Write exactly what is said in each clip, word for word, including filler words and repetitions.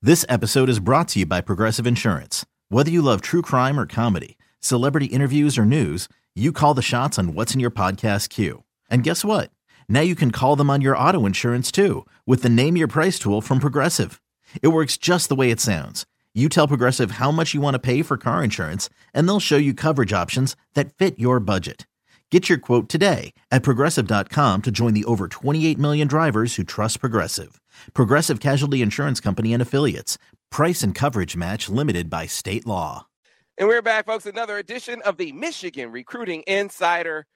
This episode is brought to you by Progressive Insurance. Whether you love true crime or comedy, celebrity interviews or news, you call the shots on what's in your podcast queue. And guess what? Now you can call them on your auto insurance too with the Name Your Price tool from Progressive. It works just the way it sounds. You tell Progressive how much you want to pay for car insurance, and they'll show you coverage options that fit your budget. Get your quote today at Progressive dot com to join the over twenty-eight million drivers who trust Progressive. Progressive Casualty Insurance Company and Affiliates. Price and coverage match limited by state law. And we're back, folks. Another edition of the Michigan Recruiting Insider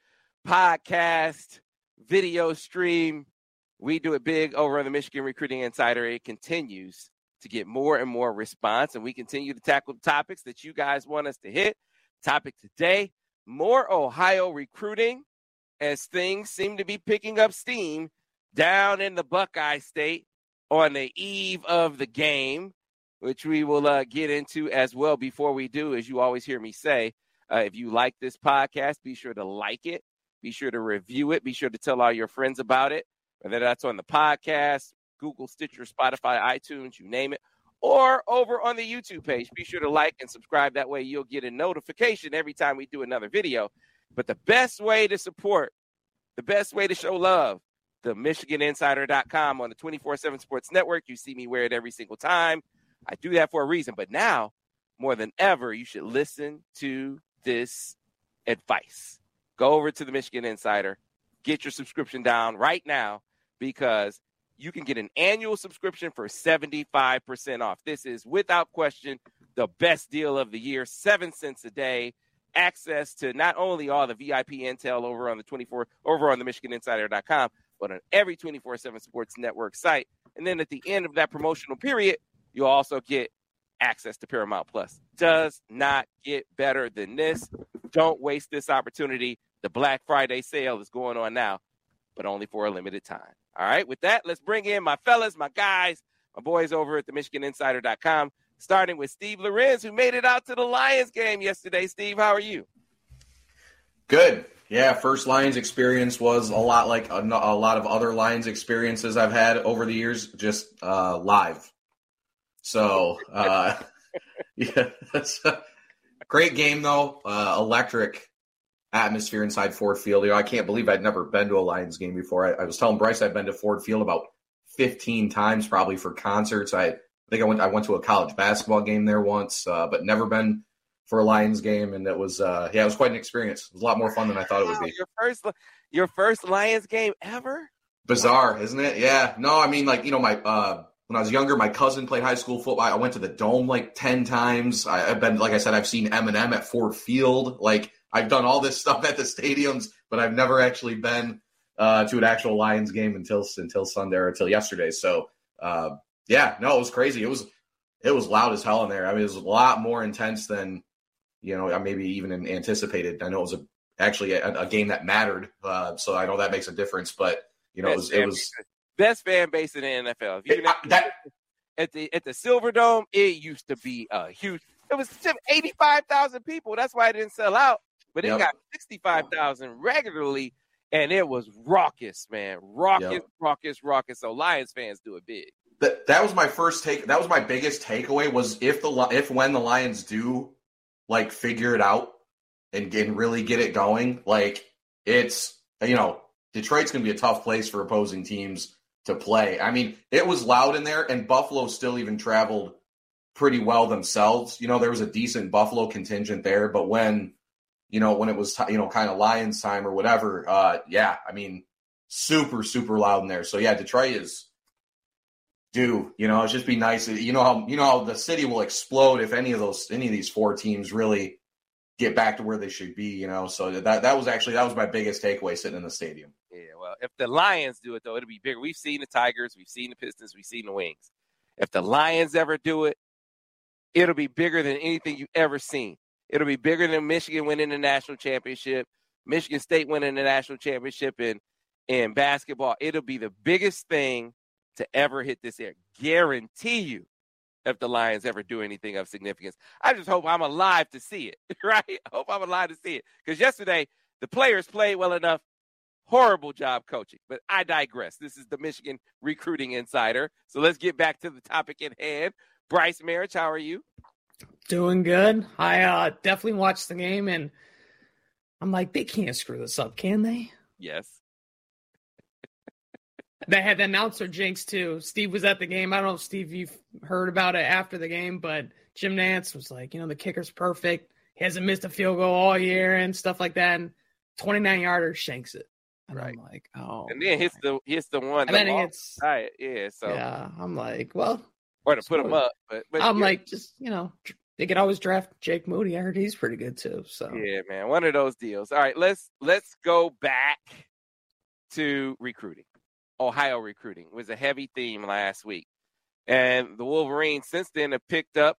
podcast video stream. We do it big over on the Michigan Recruiting Insider. It continues to get more and more response, and we continue to tackle topics that you guys want us to hit. Topic today, more Ohio recruiting as things seem to be picking up steam down in the Buckeye State on the eve of the game, which we will uh, get into as well. Before we do, as you always hear me say, uh, if you like this podcast, be sure to like it. Be sure to review it. Be sure to tell all your friends about it, whether that's on the podcast, Google, Stitcher, Spotify, iTunes, you name it, or over on the YouTube page. Be sure to like and subscribe. That way you'll get a notification every time we do another video. But the best way to support, the best way to show love, the Michigan Insider dot com on the twenty-four seven Sports Network. You see me wear it every single time. I do that for a reason. But now, more than ever, you should listen to this advice. Go over to the Michigan Insider. Get your subscription down right now because you can get an annual subscription for seventy-five percent off. This is, without question, the best deal of the year. Seven cents a day. Access to not only all the V I P intel over on the twenty-four over on the Michigan Insider dot com, but on every twenty-four seven Sports Network site. And then at the end of that promotional period, you'll also get access to Paramount Plus. Does not get better than this. Don't waste this opportunity. The Black Friday sale is going on now, but only for a limited time. All right, with that, let's bring in my fellas, my guys, my boys over at the Michigan Insider dot com, starting with Steve Lorenz, who made it out to the Lions game yesterday. Steve, how are you? Good. Yeah, first Lions experience was a lot like a, a lot of other Lions experiences I've had over the years, just uh, live. So, uh, yeah, that's a great game, though. Uh, electric atmosphere inside Ford Field. You know, I can't believe I'd never been to a Lions game before. I, I was telling Bryce I'd been to Ford Field about fifteen times, probably for concerts. I, I think I went I went to a college basketball game there once, uh, but never been for a Lions game, and it was uh, yeah, it was quite an experience. It was a lot more fun than I thought it would be. Your first, your first Lions game ever? Bizarre, isn't it? Yeah. No, I mean, like, you know, my uh, when I was younger, my cousin played high school football. I went to the Dome like ten times. I, I've been, like I said, I've seen Eminem at Ford Field. Like, I've done all this stuff at the stadiums, but I've never actually been uh, to an actual Lions game until until Sunday or until yesterday. So, uh, yeah, no, it was crazy. It was it was loud as hell in there. I mean, it was a lot more intense than, you know, maybe even anticipated. I know it was a, actually a, a game that mattered, uh, so I know that makes a difference. But you know, best it was it was best fan base in the N F L. If you it, that, at the at the Silverdome, it used to be a huge. It was eighty-five thousand people. That's why it didn't sell out. But it yep. got sixty-five thousand regularly, and it was raucous, man. Raucous, yep. raucous, raucous. So Lions fans do it big. That that was my first take. That was my biggest takeaway was if the if when the Lions do like figure it out and, and really get it going, like it's, you know, Detroit's going to be a tough place for opposing teams to play. I mean, it was loud in there, and Buffalo still even traveled pretty well themselves. You know, there was a decent Buffalo contingent there, but when, you know, when it was, you know, kind of Lions time or whatever, uh, yeah, I mean, super, super loud in there. So, yeah, Detroit is due. You know, it's just be nice. You know how, you know how the city will explode if any of those, any of these four teams really get back to where they should be, you know. So that that was actually, that was my biggest takeaway sitting in the stadium. Yeah, well, if the Lions do it, though, it'll be bigger. We've seen the Tigers, we've seen the Pistons, we've seen the Wings. If the Lions ever do it, it'll be bigger than anything you've ever seen. It'll be bigger than Michigan winning the national championship, Michigan State winning the national championship in, in basketball. It'll be the biggest thing to ever hit this air. Guarantee you, if the Lions ever do anything of significance. I just hope I'm alive to see it, right? I hope I'm alive to see it. Because yesterday, the players played well enough. Horrible job coaching. But I digress. This is the Michigan Recruiting Insider. So let's get back to the topic at hand. Bryce Marriage, how are you? Doing good. I uh, definitely watched the game, and I'm like, they can't screw this up, can they? Yes. They had the announcer jinx, too. Steve was at the game. I don't know if, Steve, you've heard about it after the game, but Jim Nantz was like, you know, the kicker's perfect. He hasn't missed a field goal all year and stuff like that. And twenty-nine-yarder shanks it. And right. I'm like, oh. And then hits the hits the one. And the then it gets. Right. Yeah. So. Yeah. I'm like, well. Or to put him up. But, but I'm like, just, you know, they could always draft Jake Moody. I heard he's pretty good, too. So. Yeah, man. One of those deals. All right. Let's let's go back to recruiting. Ohio recruiting was a heavy theme last week. And the Wolverines since then have picked up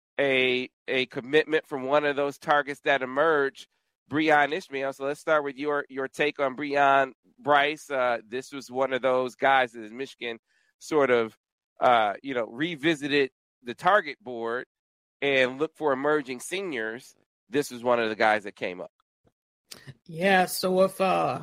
a a commitment from one of those targets that emerged, Breon Ishmael. So let's start with your your take on Breon, Bryce. Uh, this was one of those guys that Michigan sort of, uh, you know, revisited the target board and looked for emerging seniors. This was one of the guys that came up. Yeah, so if uh,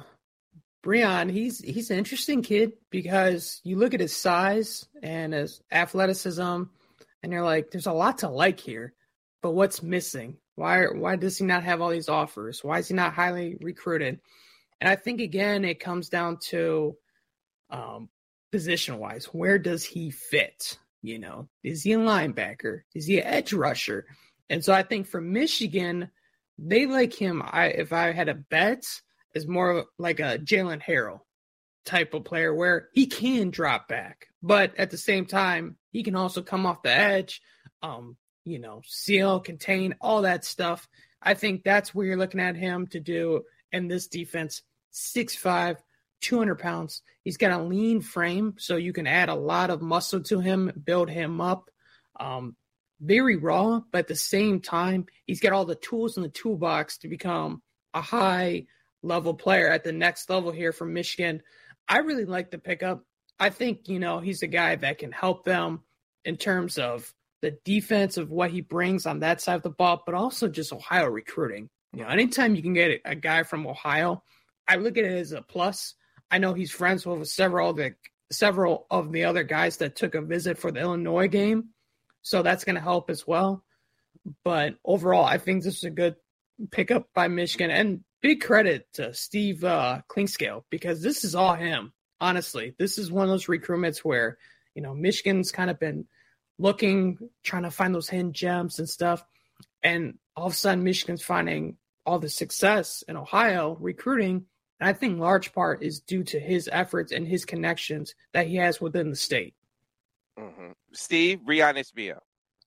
Breon, he's he's an interesting kid because you look at his size and his athleticism, and you're like, there's a lot to like here, but what's missing? Why why does he not have all these offers? Why is he not highly recruited? And I think, again, it comes down to um, position-wise. Where does he fit? You know, is he a linebacker? Is he an edge rusher? And so I think for Michigan, they like him. I if I had a bet, is more like a Jalen Harrell type of player where he can drop back, but at the same time, he can also come off the edge, um, you know, seal, contain, all that stuff. I think that's where you're looking at him to do in this defense. six five, two hundred pounds. He's got a lean frame, so you can add a lot of muscle to him, build him up. Um, very raw, but at the same time, he's got all the tools in the toolbox to become a high level player at the next level here from Michigan. I really like the pickup. I think, you know, he's a guy that can help them in terms of the defense of what he brings on that side of the ball, but also just Ohio recruiting. You know, anytime you can get a guy from Ohio, I look at it as a plus. I know he's friends with several of the several of the other guys that took a visit for the Illinois game, so that's going to help as well. But overall, I think this is a good pickup by Michigan, and big credit to Steve uh, Clinkscale, because this is all him. Honestly, this is one of those recruitments where, you know, Michigan's kind of been looking, trying to find those hidden gems and stuff. And all of a sudden, Michigan's finding all the success in Ohio recruiting. And I think large part is due to his efforts and his connections that he has within the state. Mm-hmm. Steve, Breon Ishmael.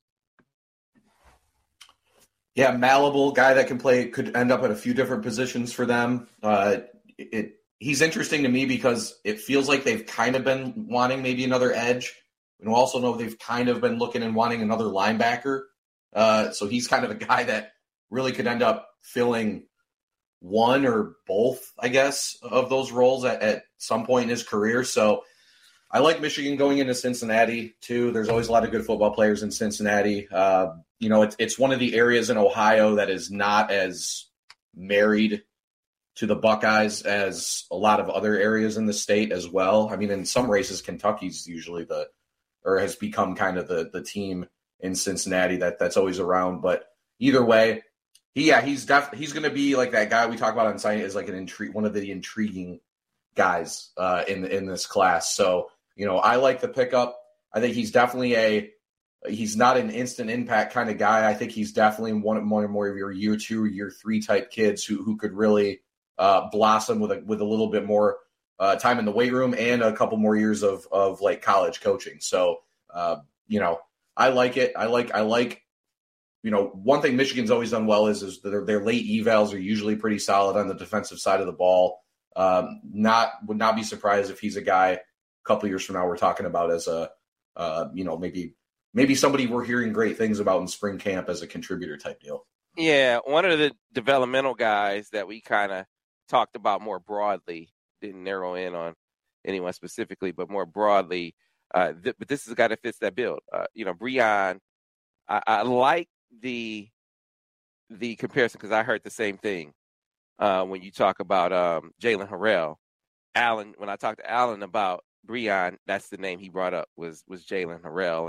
Yeah, malleable guy that can play, could end up at a few different positions for them. Uh, it he's interesting to me because it feels like they've kind of been wanting maybe another edge. We also know they've kind of been looking and wanting another linebacker. Uh, so he's kind of a guy that really could end up filling one or both, I guess, of those roles at, at some point in his career. So I like Michigan going into Cincinnati, too. There's always a lot of good football players in Cincinnati. Uh, you know, it's, it's one of the areas in Ohio that is not as married to the Buckeyes as a lot of other areas in the state as well. I mean, in some races, Kentucky's usually the – or has become kind of the the team in Cincinnati that, that's always around. But either way, he, yeah, he's def- he's going to be like that guy we talk about on site is like an intri- one of the intriguing guys uh, in in this class. So, you know, I like the pickup. I think he's definitely a he's not an instant impact kind of guy. I think he's definitely one of more, more of your year two, year three type kids who who could really uh, blossom with a with a little bit more uh, time in the weight room and a couple more years of of like college coaching. So, uh, you know, I like it. I like I like. You know, one thing Michigan's always done well is is their their late evals are usually pretty solid on the defensive side of the ball. Um, not would not be surprised if he's a guy a couple years from now we're talking about as a, uh, you know, maybe maybe somebody we're hearing great things about in spring camp as a contributor type deal. Yeah, one of the developmental guys that we kind of talked about more broadly, didn't narrow in on anyone specifically, but more broadly. Uh, th- but this is a guy that fits that bill. Uh, you know, Breon, I, I like the the comparison because I heard the same thing uh, when you talk about um, Jalen Harrell. Allen, when I talked to Allen about Breon, that's the name he brought up was was Jalen Harrell, and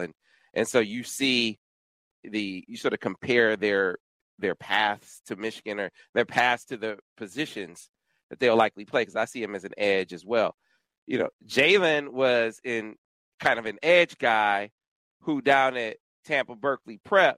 And so you see the you sort of compare their their paths to Michigan or their paths to the positions that they'll likely play, because I see him as an edge as well. You know, Jalen was in kind of an edge guy who down at Tampa Berkeley Prep,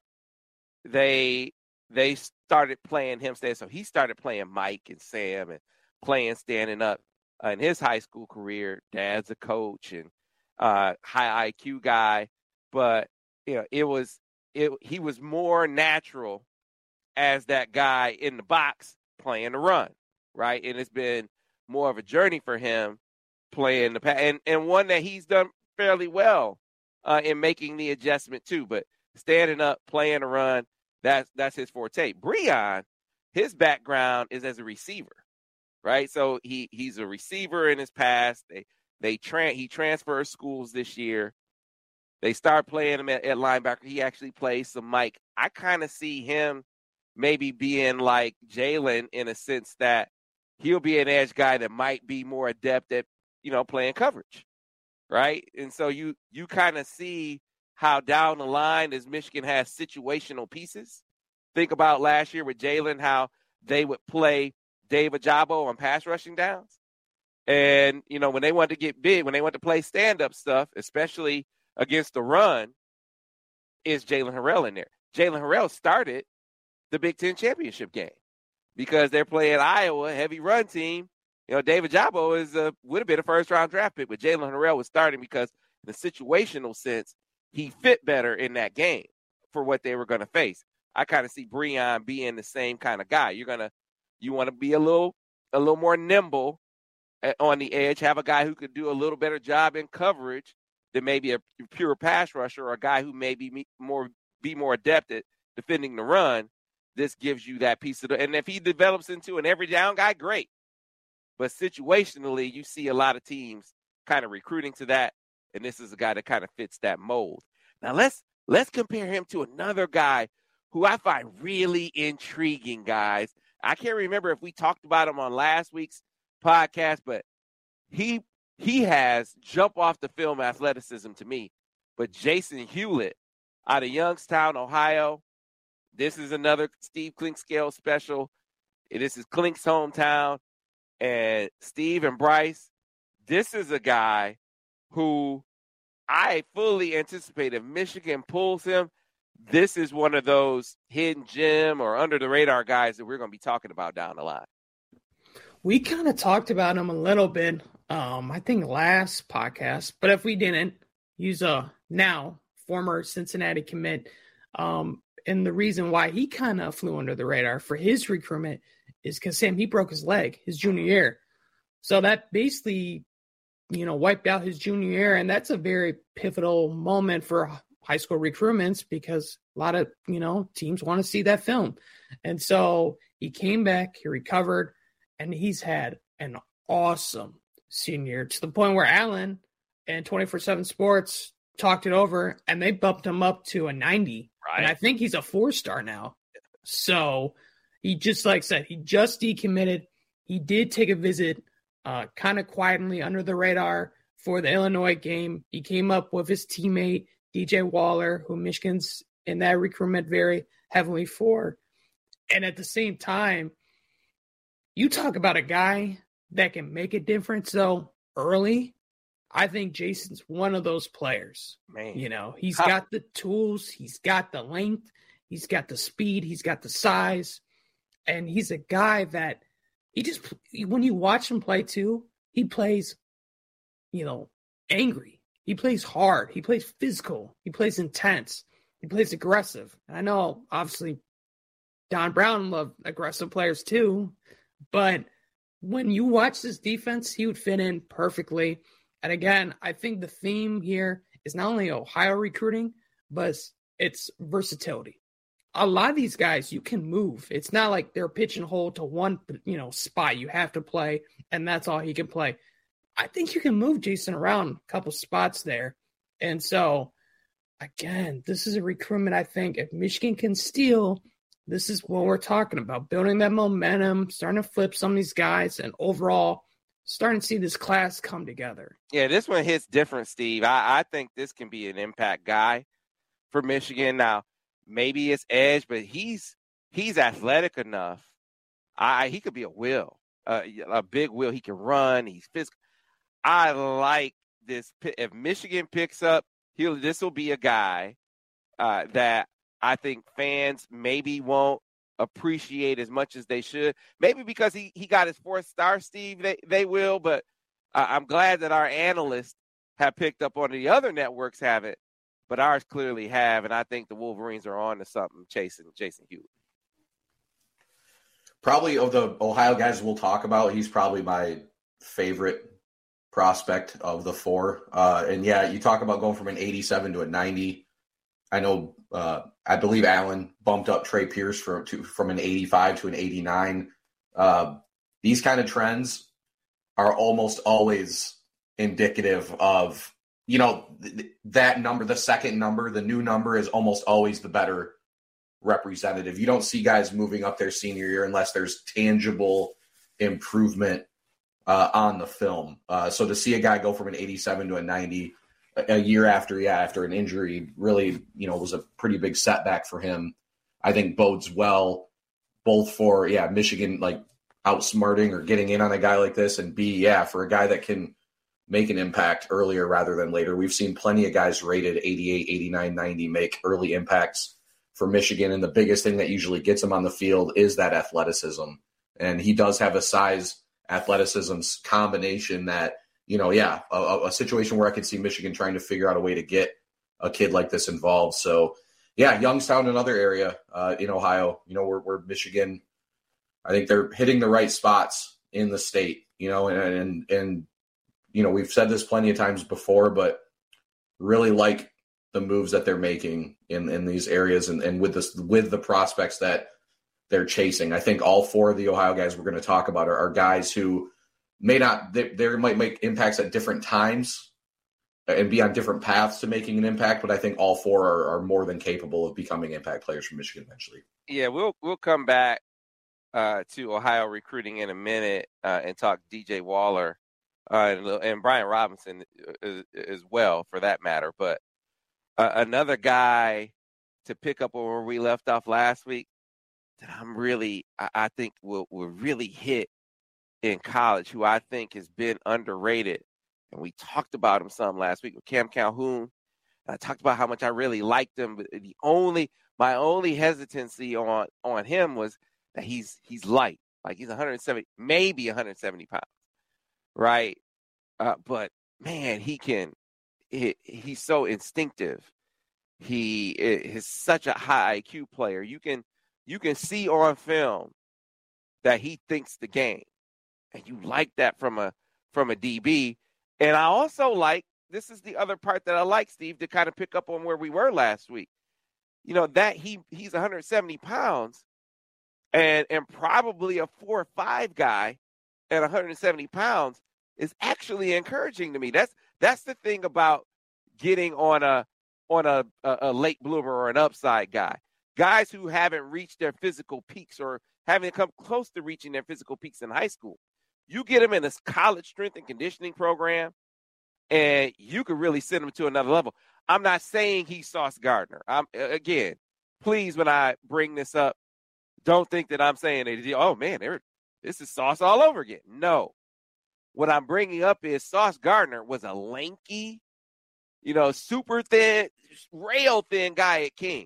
they they started playing him stand. So he started playing Mike and Sam and playing standing up uh, in his high school career. Dad's a coach and uh, high I Q guy, but you know, it was it he was more natural as that guy in the box playing the run, right? And it's been more of a journey for him playing the pass, and, and one that he's done fairly well uh, in making the adjustment too. But standing up, playing the run, that's that's his forte. Breon, his background is as a receiver, right? So he he's a receiver in his past. They they tra- he transferred schools this year. They start playing him at, at linebacker. He actually plays some Mike. I kind of see him maybe being like Jalen in a sense that he'll be an edge guy that might be more adept at, you know, playing coverage, right? And so you you kind of see how down the line as Michigan has situational pieces. Think about last year with Jalen, how they would play Dave Ajabo on pass rushing downs. And, you know, when they wanted to get big, when they wanted to play stand-up stuff, especially against the run, is Jalen Harrell in there. Jalen Harrell started the Big Ten championship game because they're playing Iowa, heavy run team. You know, David Jabo is a, would have been a first-round draft pick, but Jalen Harrell was starting because in the situational sense, he fit better in that game for what they were going to face. I kind of see Breon being the same kind of guy. You're going to, you want to be a little, a little more nimble on the edge, have a guy who could do a little better job in coverage than maybe a pure pass rusher or a guy who may be more, be more adept at defending the run. This gives you that piece of the, and if he develops into an every down guy, great. But situationally, you see a lot of teams kind of recruiting to that, and this is a guy that kind of fits that mold. Now let's let's compare him to another guy who I find really intriguing, guys. I can't remember if we talked about him on last week's podcast, but he he has jump off the film athleticism to me. But Jason Hewlett out of Youngstown, Ohio. This is another Steve Clinkscale special. This is Klink's hometown. And Steve and Bryce, this is a guy who I fully anticipate if Michigan pulls him, this is one of those hidden gem or under the radar guys that we're going to be talking about down the line. We kind of talked about him a little bit, um, I think last podcast, but if we didn't, he's a now former Cincinnati commit. Um, and the reason why he kind of flew under the radar for his recruitment is because, Sam, he broke his leg his junior year. So that basically, you know, wiped out his junior year. And that's a very pivotal moment for high school recruitments because a lot of, you know, teams want to see that film. And so he came back, he recovered, and he's had an awesome senior year to the point where Allen and twenty-four seven Sports talked it over and they bumped him up to a ninety. Right. And I think he's a four-star now. So he just, like I said, he just decommitted. He did take a visit uh, kind of quietly under the radar for the Illinois game. He came up with his teammate, D J Waller, who Michigan's in that recruitment very heavily for. And at the same time, you talk about a guy that can make a difference, though, early. I think Jason's one of those players. Man, you know, he's huh. got the tools, he's got the length, he's got the speed, he's got the size, and he's a guy that he just, when you watch him play too, he plays, you know, angry. He plays hard. He plays physical. He plays intense. He plays aggressive. And I know, obviously, Don Brown loved aggressive players too, but when you watch this defense, he would fit in perfectly. And again, I think the theme here is not only Ohio recruiting, but it's versatility. A lot of these guys, you can move. It's not like they're pitch and hold to one, you know, spot you have to play, and that's all he can play. I think you can move Jason around a couple spots there. And so, again, this is a recruitment I think if Michigan can steal, this is what we're talking about, building that momentum, starting to flip some of these guys, and overall starting to see this class come together. Yeah, this one hits different, Steve. I, I think this can be an impact guy. for Michigan. Now, maybe it's edge, but he's he's athletic enough. I he could be a will, uh, a big will. He can run. He's physical. I like this. If Michigan picks up, he'll this will be a guy uh, that I think fans maybe won't appreciate as much as they should. Maybe because he, he got his fourth star, Steve, they, they will. But uh, I'm glad that our analysts have picked up on it. The other networks haven't, but ours clearly have. And I think the Wolverines are on to something chasing Jason Hewlett. Probably of the Ohio guys we'll talk about, he's probably my favorite prospect of the four. Uh, and, yeah, you talk about going from an eighty-seven to a ninety. I know, uh, I believe Allen bumped up Trey Pierce from to, from an eighty-five to an eighty-nine. Uh, these kind of trends are almost always indicative of, you know, th- that number, the second number, the new number is almost always the better representative. You don't see guys moving up their senior year unless there's tangible improvement uh, on the film. Uh, so to see a guy go from an eighty-seven to a ninety a year after, yeah, after an injury really, you know, was a pretty big setback for him. I think bodes well both for, yeah, Michigan, like outsmarting or getting in on a guy like this, and B, yeah, for a guy that can make an impact earlier rather than later. We've seen plenty of guys rated eighty-eight, eighty-nine, ninety make early impacts for Michigan, and the biggest thing that usually gets him on the field is that athleticism. And he does have a size athleticism combination that, you know, yeah, a, a situation where I could see Michigan trying to figure out a way to get a kid like this involved. So, yeah, Youngstown, another area uh, in Ohio, you know, where, where Michigan, I think they're hitting the right spots in the state, you know, and, and, and, you know, we've said this plenty of times before, but really like the moves that they're making in, in these areas and, and with this, with the prospects that they're chasing. I think all four of the Ohio guys we're going to talk about are, are guys who may not, they, they might make impacts at different times and be on different paths to making an impact, but I think all four are, are more than capable of becoming impact players for Michigan eventually. Yeah, we'll we'll come back uh, to Ohio recruiting in a minute uh, and talk D J Waller uh, and, and Brian Robinson as, as well, for that matter. But uh, another guy to pick up on where we left off last week that I'm really, I, I think will will really hit in college, who I think has been underrated. And we talked about him some last week with Cam Calhoun. And I talked about how much I really liked him. But the only, my only hesitancy on, on him was that he's he's light. Like he's one hundred seventy, maybe one hundred seventy pounds, right? Uh, but, man, he can, he, he's so instinctive. He is such a high I Q player. You can you can see on film that he thinks the game. And you like that from a from a D B. And I also like, this is the other part that I like, Steve, to kind of pick up on where we were last week. You know, that he he's one hundred seventy pounds and, and probably a four or five guy at one hundred seventy pounds is actually encouraging to me. That's that's the thing about getting on a on a, a, a late bloomer or an upside guy. Guys who haven't reached their physical peaks or haven't come close to reaching their physical peaks in high school. You get them in a college strength and conditioning program, and you could really send them to another level. I'm not saying he's Sauce Gardner. I'm again, please, when I bring this up, don't think that I'm saying that, oh, man, this is Sauce all over again. No. What I'm bringing up is Sauce Gardner was a lanky, you know, super thin, rail thin guy at King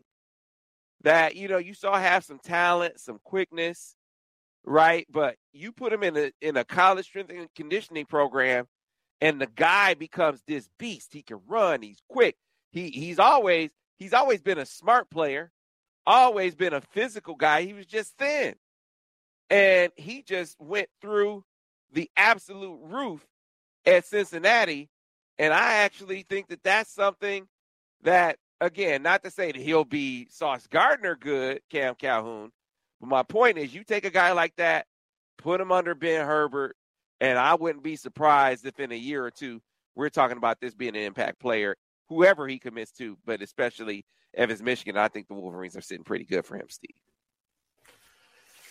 that, you know, you saw have some talent, some quickness, right? But you put him in a in a college strength and conditioning program, and the guy becomes this beast. He can run. He's quick. He he's always he's always been a smart player, always been a physical guy. He was just thin, and he just went through the absolute roof at Cincinnati. And I actually think that that's something that, again, not to say that he'll be Sauce Gardner good, Cam Calhoun. But my point is, you take a guy like that, put him under Ben Herbert, and I wouldn't be surprised if in a year or two we're talking about this being an impact player, whoever he commits to, but especially if it's Michigan. I think the Wolverines are sitting pretty good for him, Steve.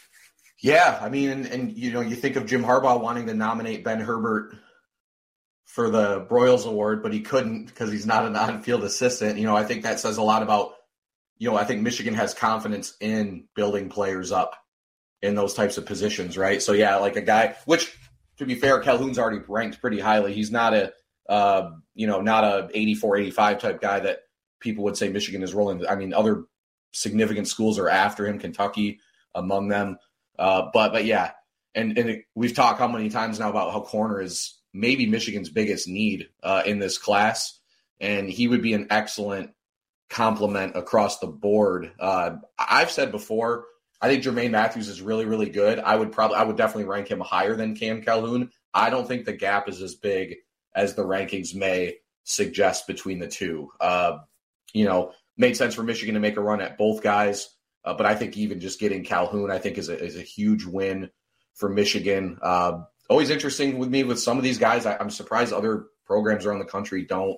Yeah, I mean, and, and you know, you think of Jim Harbaugh wanting to nominate Ben Herbert for the Broyles Award, but he couldn't because he's not an on-field assistant. You know, I think that says a lot about, you know, I think Michigan has confidence in building players up in those types of positions, right? So, yeah, like a guy, which, to be fair, Calhoun's already ranked pretty highly. He's not a, uh, you know, not a eighty-four, eighty-five type guy that people would say Michigan is rolling. I mean, other significant schools are after him, Kentucky among them. Uh, but, but yeah, and, and it, we've talked how many times now about how corner is maybe Michigan's biggest need uh, in this class, and he would be an excellent complement across the board. Uh, I've said before, I think Jermaine Matthews is really, really good. I would probably, I would definitely rank him higher than Cam Calhoun. I don't think the gap is as big as the rankings may suggest between the two. Uh, you know, made sense for Michigan to make a run at both guys, uh, but I think even just getting Calhoun, I think is a, is a huge win for Michigan. Uh, always interesting with me with some of these guys. I, I'm surprised other programs around the country don't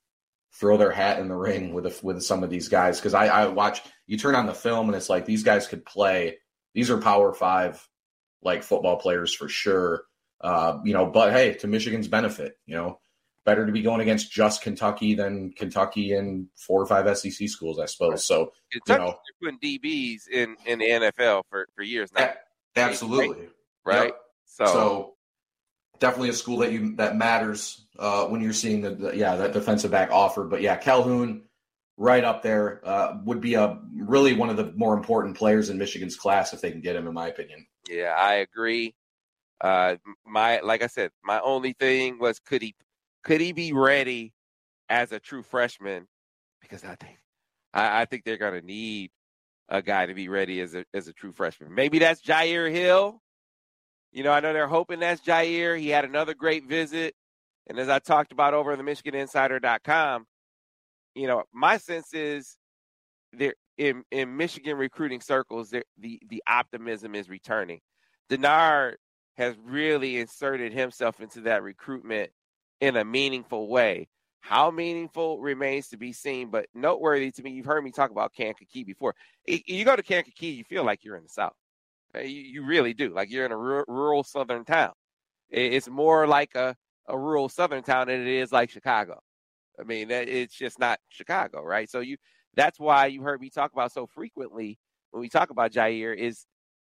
throw their hat in the ring with a, with some of these guys. Cause I, I watch, you turn on the film and it's like, these guys could play. These are Power Five, like football players for sure. Uh, you know, but hey, to Michigan's benefit, you know, better to be going against just Kentucky than Kentucky and four or five S E C schools, I suppose. So, Kentucky's you know, putting D Bs in, in the N F L for, for years now. Absolutely. Right. Yep. So, so definitely a school that you, that matters uh, when you're seeing the, the, yeah, that defensive back offer. But yeah, Calhoun right up there uh, would be a really one of the more important players in Michigan's class if they can get him, in my opinion. Yeah, I agree. Uh, my, like I said, my only thing was, could he, could he be ready as a true freshman? Because I think, I, I think they're going to need a guy to be ready as a, as a true freshman. Maybe that's Jair Hill. You know, I know they're hoping that's Jair. He had another great visit. And as I talked about over on the Michigan Insider dot com, you know, my sense is there in, in Michigan recruiting circles, the, the optimism is returning. Denard has really inserted himself into that recruitment in a meaningful way. How meaningful remains to be seen, but noteworthy to me, you've heard me talk about Kankakee before. You go to Kankakee, you feel like you're in the South. You, you really do. Like you're in a rural, rural Southern town. It's more like a, a rural Southern town than it is like Chicago. I mean, it's just not Chicago, right? So you, that's why you heard me talk about so frequently when we talk about Jair is,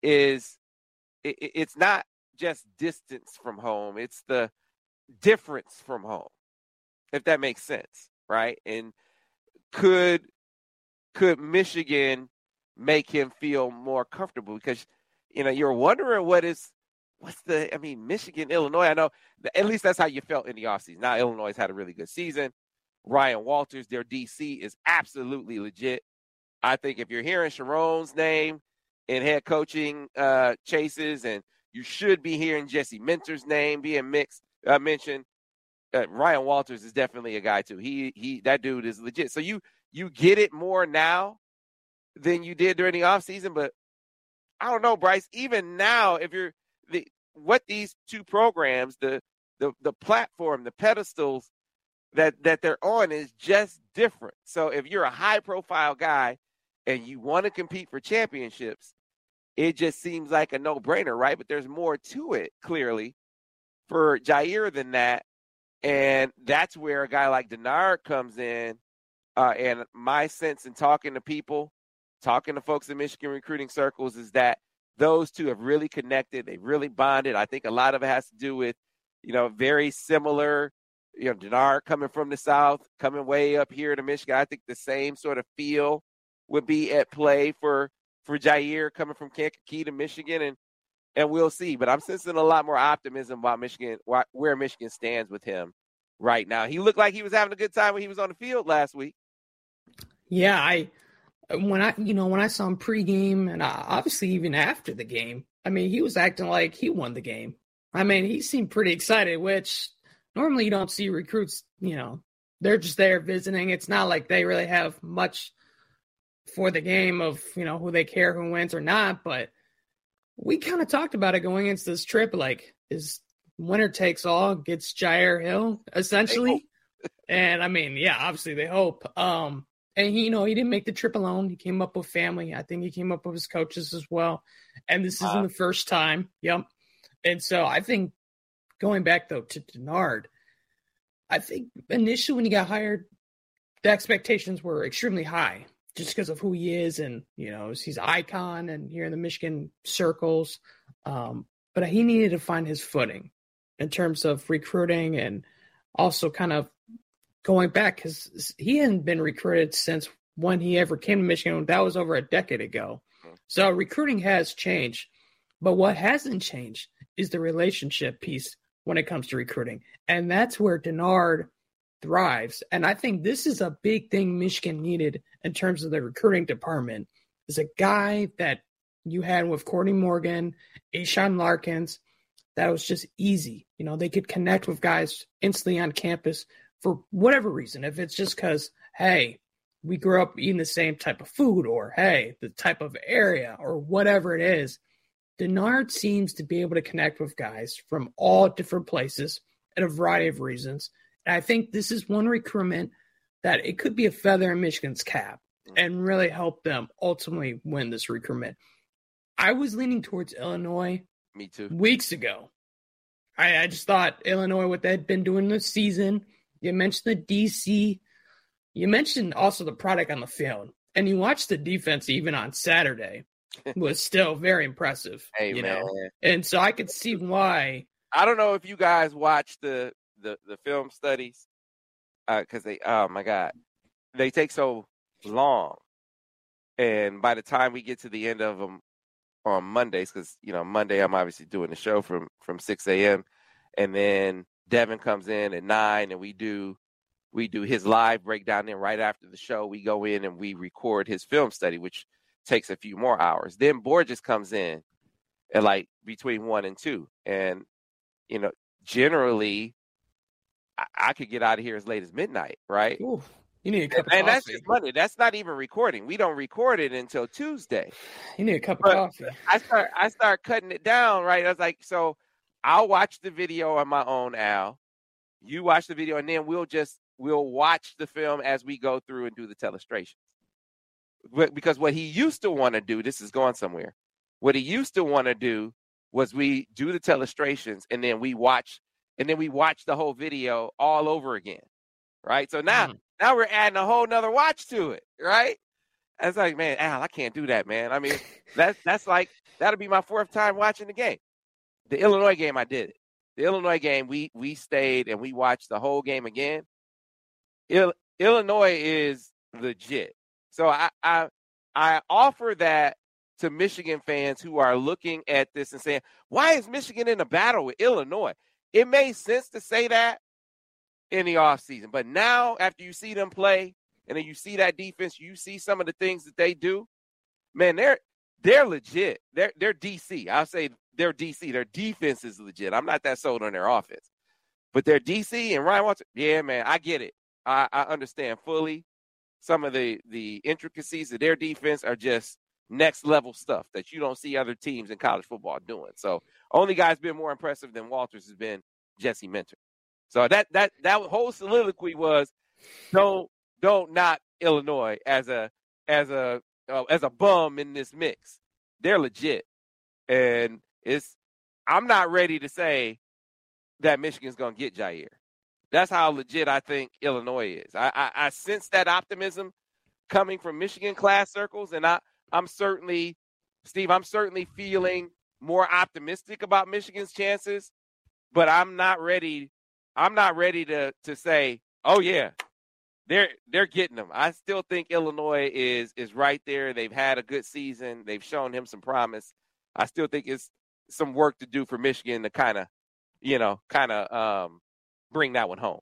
is it, it's not just distance from home. It's the difference from home, if that makes sense, right? And could, could Michigan make him feel more comfortable? Because, you know, you're wondering what is, what's the, I mean, Michigan, Illinois, I know, at least that's how you felt in the offseason. Now, Illinois has had a really good season. Ryan Walters, their D C, is absolutely legit. I think if you're hearing Sharon's name in head coaching uh, chases, and you should be hearing Jesse Minter's name being mixed, uh, mentioned, uh, Ryan Walters is definitely a guy too. He, he, that dude is legit. So you, you get it more now than you did during the offseason, but I don't know, Bryce, even now, if you're the, what these two programs, the, the, the platform, the pedestals that, that they're on is just different. So if you're a high profile guy and you want to compete for championships, it just seems like a no brainer, right? But there's more to it clearly for Jair than that. And that's where a guy like Denard comes in. Uh, and my sense in talking to people, talking to folks in Michigan recruiting circles is that those two have really connected. They've really bonded. I think a lot of it has to do with, you know, very similar, you know, Denard coming from the South, coming way up here to Michigan. I think the same sort of feel would be at play for, for Jair coming from Kankakee to Michigan, and, and we'll see. But I'm sensing a lot more optimism about Michigan, where Michigan stands with him right now. He looked like he was having a good time when he was on the field last week. Yeah, I when I you know when I saw him pregame and obviously even after the game, I mean he was acting like he won the game. I mean he seemed pretty excited, which normally you don't see recruits. You know they're just there visiting. It's not like they really have much for the game of you know who they care who wins or not. But we kind of talked about it going into this trip. Like is winner takes all gets Jair Hill essentially, and I mean yeah, obviously they hope. Um, And, he, you know, he didn't make the trip alone. He came up with family. I think he came up with his coaches as well. And this isn't uh, the first time. Yep. And so I think going back, though, to Denard, I think initially when he got hired, the expectations were extremely high just because of who he is. And, you know, he's an icon and here in the Michigan circles. Um, but he needed to find his footing in terms of recruiting and also kind of going back because he hadn't been recruited since when he ever came to Michigan. That was over a decade ago. So recruiting has changed. But what hasn't changed is the relationship piece when it comes to recruiting. And that's where Denard thrives. And I think this is a big thing Michigan needed in terms of the recruiting department, is a guy that you had with Courtney Morgan, Ashawn Larkins, that was just easy. You know, they could connect with guys instantly on campus for whatever reason. If it's just because, hey, we grew up eating the same type of food, or, hey, the type of area, or whatever it is. Denard seems to be able to connect with guys from all different places and a variety of reasons. And I think this is one recruitment that it could be a feather in Michigan's cap and really help them ultimately win this recruitment. I was leaning towards Illinois. Me too. Weeks ago. I, I just thought Illinois, what they'd been doing this season. You mentioned the D C. You mentioned also the product on the field. And you watched the defense even on Saturday. Was still very impressive. Hey, you man. know? And so I could see why. I don't know if you guys watch the, the, the film studies. Because uh, they, oh, my God. They take so long. And by the time we get to the end of them, on Mondays, because, you know, Monday I'm obviously doing the show from, from six a.m. And then Devin comes in at nine and we do we do his live breakdown. Then right after the show, we go in and we record his film study, which takes a few more hours. Then Borges comes in at like between one and two. And, you know, generally I, I could get out of here as late as midnight, right? Ooh, you need a cup and, of and coffee. that's just Monday. That's not even recording. We don't record it until Tuesday. You need a cup But of coffee. I start I start cutting it down, right? I was like, so I'll watch the video on my own, Al. You watch the video, and then we'll just we'll watch the film as we go through and do the telestrations. But because what he used to want to do, this is going somewhere. What he used to want to do was we do the telestrations and then we watch and then we watch the whole video all over again. Right. So now mm. now we're adding a whole nother watch to it. Right. I was like, man, Al, I can't do that, man. I mean, that's that's like that'll be my fourth time watching the game. The Illinois game, I did it. The Illinois game, we we stayed and we watched the whole game again. Il- Illinois is legit. So I, I I offer that to Michigan fans who are looking at this and saying, why is Michigan in a battle with Illinois? It made sense to say that in the offseason. But now, after you see them play, and then you see that defense, you see some of the things that they do, man, they're they're legit. They're they're D C. I'll say they're D C. Their defense is legit. I'm not that sold on their offense. But they're D C and Ryan Watson, yeah, man, I get it. I, I understand fully. Some of the, the intricacies of their defense are just next level stuff that you don't see other teams in college football doing. So only guy's been more impressive than Walters has been Jesse Minter. So that that that whole soliloquy was don't don't knock Illinois as a as a uh, as a bum in this mix. They're legit, and it's I'm not ready to say that Michigan's gonna get Jair. That's how legit I think Illinois is. I, I, I sense that optimism coming from Michigan class circles, and I, I'm certainly, Steve, I'm certainly feeling more optimistic about Michigan's chances, but I'm not ready. I'm not ready to to say, oh yeah, they're they're getting them. I still think Illinois is is right there. They've had a good season. They've shown him some promise. I still think it's some work to do for Michigan to kind of, you know, kind of um, bring that one home.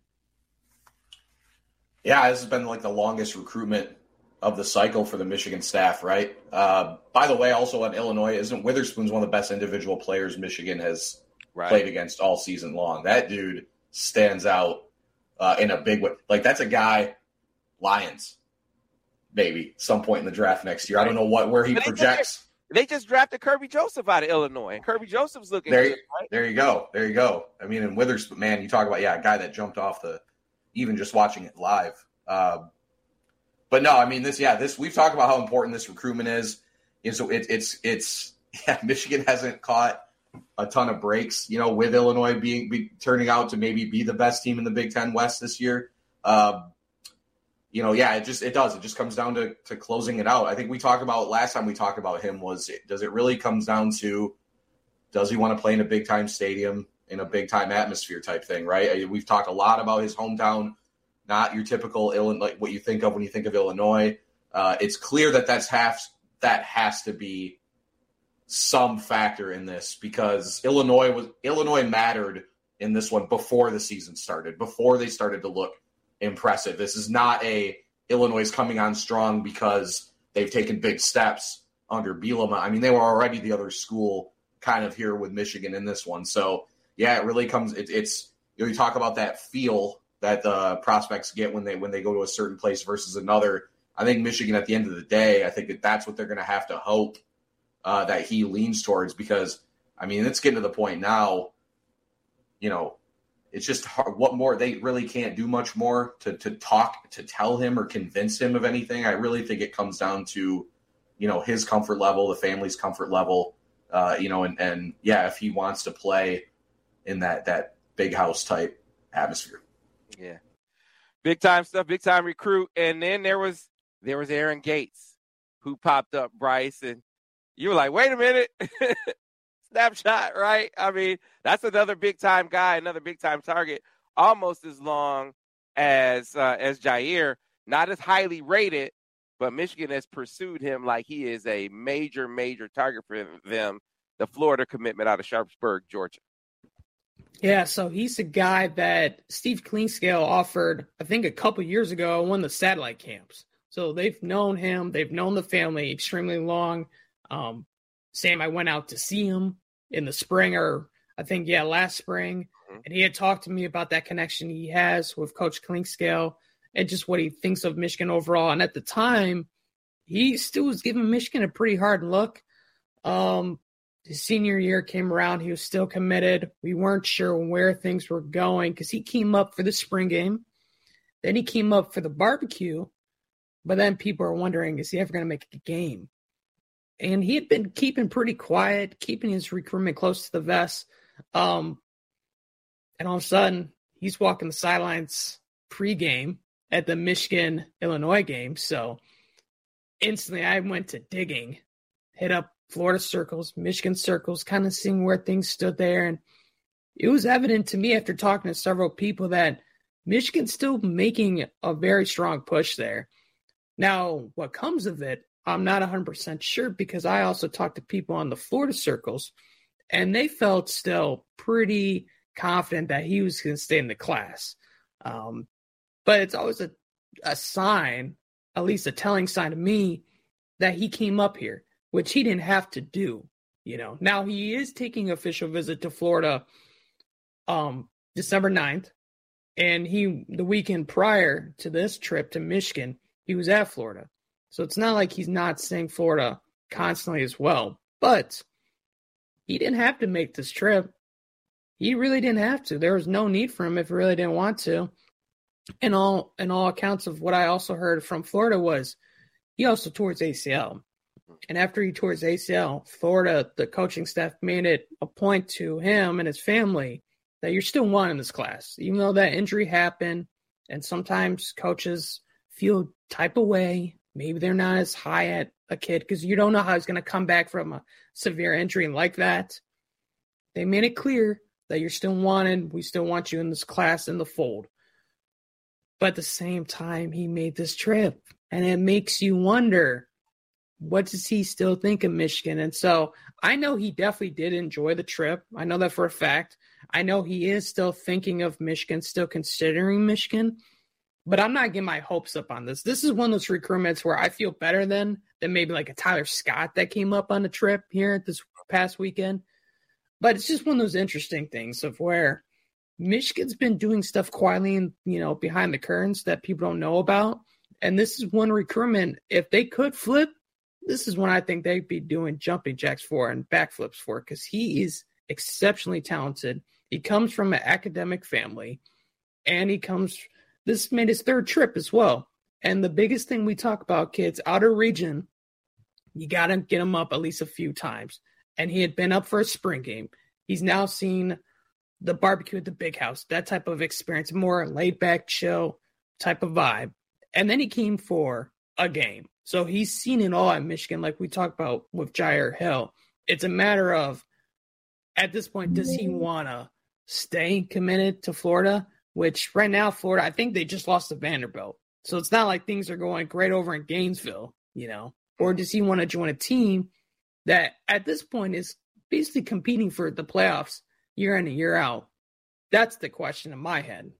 Yeah, this has been like the longest recruitment of the cycle for the Michigan staff, right? Uh, by the way, also on Illinois, isn't Witherspoon's one of the best individual players Michigan has right. played against all season long? That dude stands out uh, in a big way. Like, that's a guy, Lions, maybe, some point in the draft next year. I don't know what where he they projects. Just, they just drafted Kirby Joseph out of Illinois, and Kirby Joseph's looking there, good, right? There you go. There you go. I mean, and Witherspoon, man, you talk about, yeah, a guy that jumped off the – even just watching it live. Uh, but no, I mean, this, yeah, this, we've talked about how important this recruitment is. And so it, it's, it's, yeah, Michigan hasn't caught a ton of breaks, you know, with Illinois being be, turning out to maybe be the best team in the Big Ten West this year. Um, you know, yeah, it just it does. It just comes down to to closing it out. I think we talked about last time we talked about him was does it really comes down to does he want to play in a big time stadium in a big time atmosphere type thing, right? We've talked a lot about his hometown, not your typical Illinois, like what you think of when you think of Illinois. Uh, it's clear that that's half that has to be some factor in this because Illinois was Illinois mattered in this one before the season started, before they started to look impressive. This is not a Illinois coming on strong because they've taken big steps under Bielema. I mean, they were already the other school kind of here with Michigan in this one. So yeah, it really comes. It, it's you know you talk about that feel that the prospects get when they when they go to a certain place versus another. I think Michigan at the end of the day, I think that that's what they're going to have to hope uh, that he leans towards because, I mean, it's getting to the point now, you know, it's just hard. What more? They really can't do much more to to talk, to tell him or convince him of anything. I really think it comes down to, you know, his comfort level, the family's comfort level, uh, you know, and, and yeah, if he wants to play in that, that big house type atmosphere. Yeah. Big time stuff, big time recruit. And then there was, There was Aaron Gates who popped up, Bryce, and you were like, wait a minute. Snapshot, right? I mean, that's another big-time guy, another big-time target, almost as long as uh, as Jair. Not as highly rated, but Michigan has pursued him like he is a major, major target for them, the Florida commitment out of Sharpsburg, Georgia. Yeah, so he's a guy that Steve Clinkscale offered, I think, a couple years ago at one of the satellite camps. So they've known him. They've known the family extremely long. Um, Sam, I went out to see him in the spring, or I think, yeah, last spring. Mm-hmm. And he had talked to me about that connection he has with Coach Clinkscale and just what he thinks of Michigan overall. And at the time, he still was giving Michigan a pretty hard look. Um, his senior year came around. He was still committed. We weren't sure where things were going because he came up for the spring game. Then he came up for the barbecue. But then people are wondering, is he ever going to make a game? And he had been keeping pretty quiet, keeping his recruitment close to the vest. Um, and all of a sudden, he's walking the sidelines pregame at the Michigan-Illinois game. So instantly I went to digging, hit up Florida circles, Michigan circles, kind of seeing where things stood there. And it was evident to me after talking to several people that Michigan's still making a very strong push there. Now, what comes of it, I'm not one hundred percent sure because I also talked to people on the Florida circles, and they felt still pretty confident that he was going to stay in the class. Um, but it's always a, a sign, at least a telling sign to me, that he came up here, which he didn't have to do. You know, now he is taking official visit to Florida um, December ninth, and he the weekend prior to this trip to Michigan, he was at Florida. So it's not like he's not seeing Florida constantly as well. But he didn't have to make this trip. He really didn't have to. There was no need for him if he really didn't want to. And all and all accounts of what I also heard from Florida was he also tore his A C L. And after he tore his A C L, Florida, the coaching staff made it a point to him and his family that you're still wanting this class. Even though that injury happened, and sometimes coaches feel type of way. Maybe they're not as high at a kid because you don't know how he's going to come back from a severe injury like that. They made it clear that you're still wanted. We still want you in this class in the fold. But at the same time, he made this trip. And it makes you wonder, what does he still think of Michigan? And so I know he definitely did enjoy the trip. I know that for a fact. I know he is still thinking of Michigan, still considering Michigan. But I'm not getting my hopes up on this. This is one of those recruitments where I feel better than, than maybe like a Tyler Scott that came up on the trip here this past weekend. But it's just one of those interesting things of where Michigan's been doing stuff quietly and, you know, behind the curtains that people don't know about. And this is one recruitment, if they could flip, this is one I think they'd be doing jumping jacks for and backflips for because he is exceptionally talented. He comes from an academic family, and he comes – this made his third trip as well. And the biggest thing we talk about, kids, outer region, you got to get them up at least a few times. and he had been up for a spring game. He's now seen the barbecue at the big house, that type of experience, more laid back, chill type of vibe. And then he came for a game. So he's seen it all at Michigan, like we talked about with Jair Hill. It's a matter of, at this point, does he want to stay committed to Florida? Which right now, Florida, I think they just lost to Vanderbilt. So it's not like things are going great over in Gainesville, you know. Or does he want to join a team that at this point is basically competing for the playoffs year in and year out? That's the question in my head.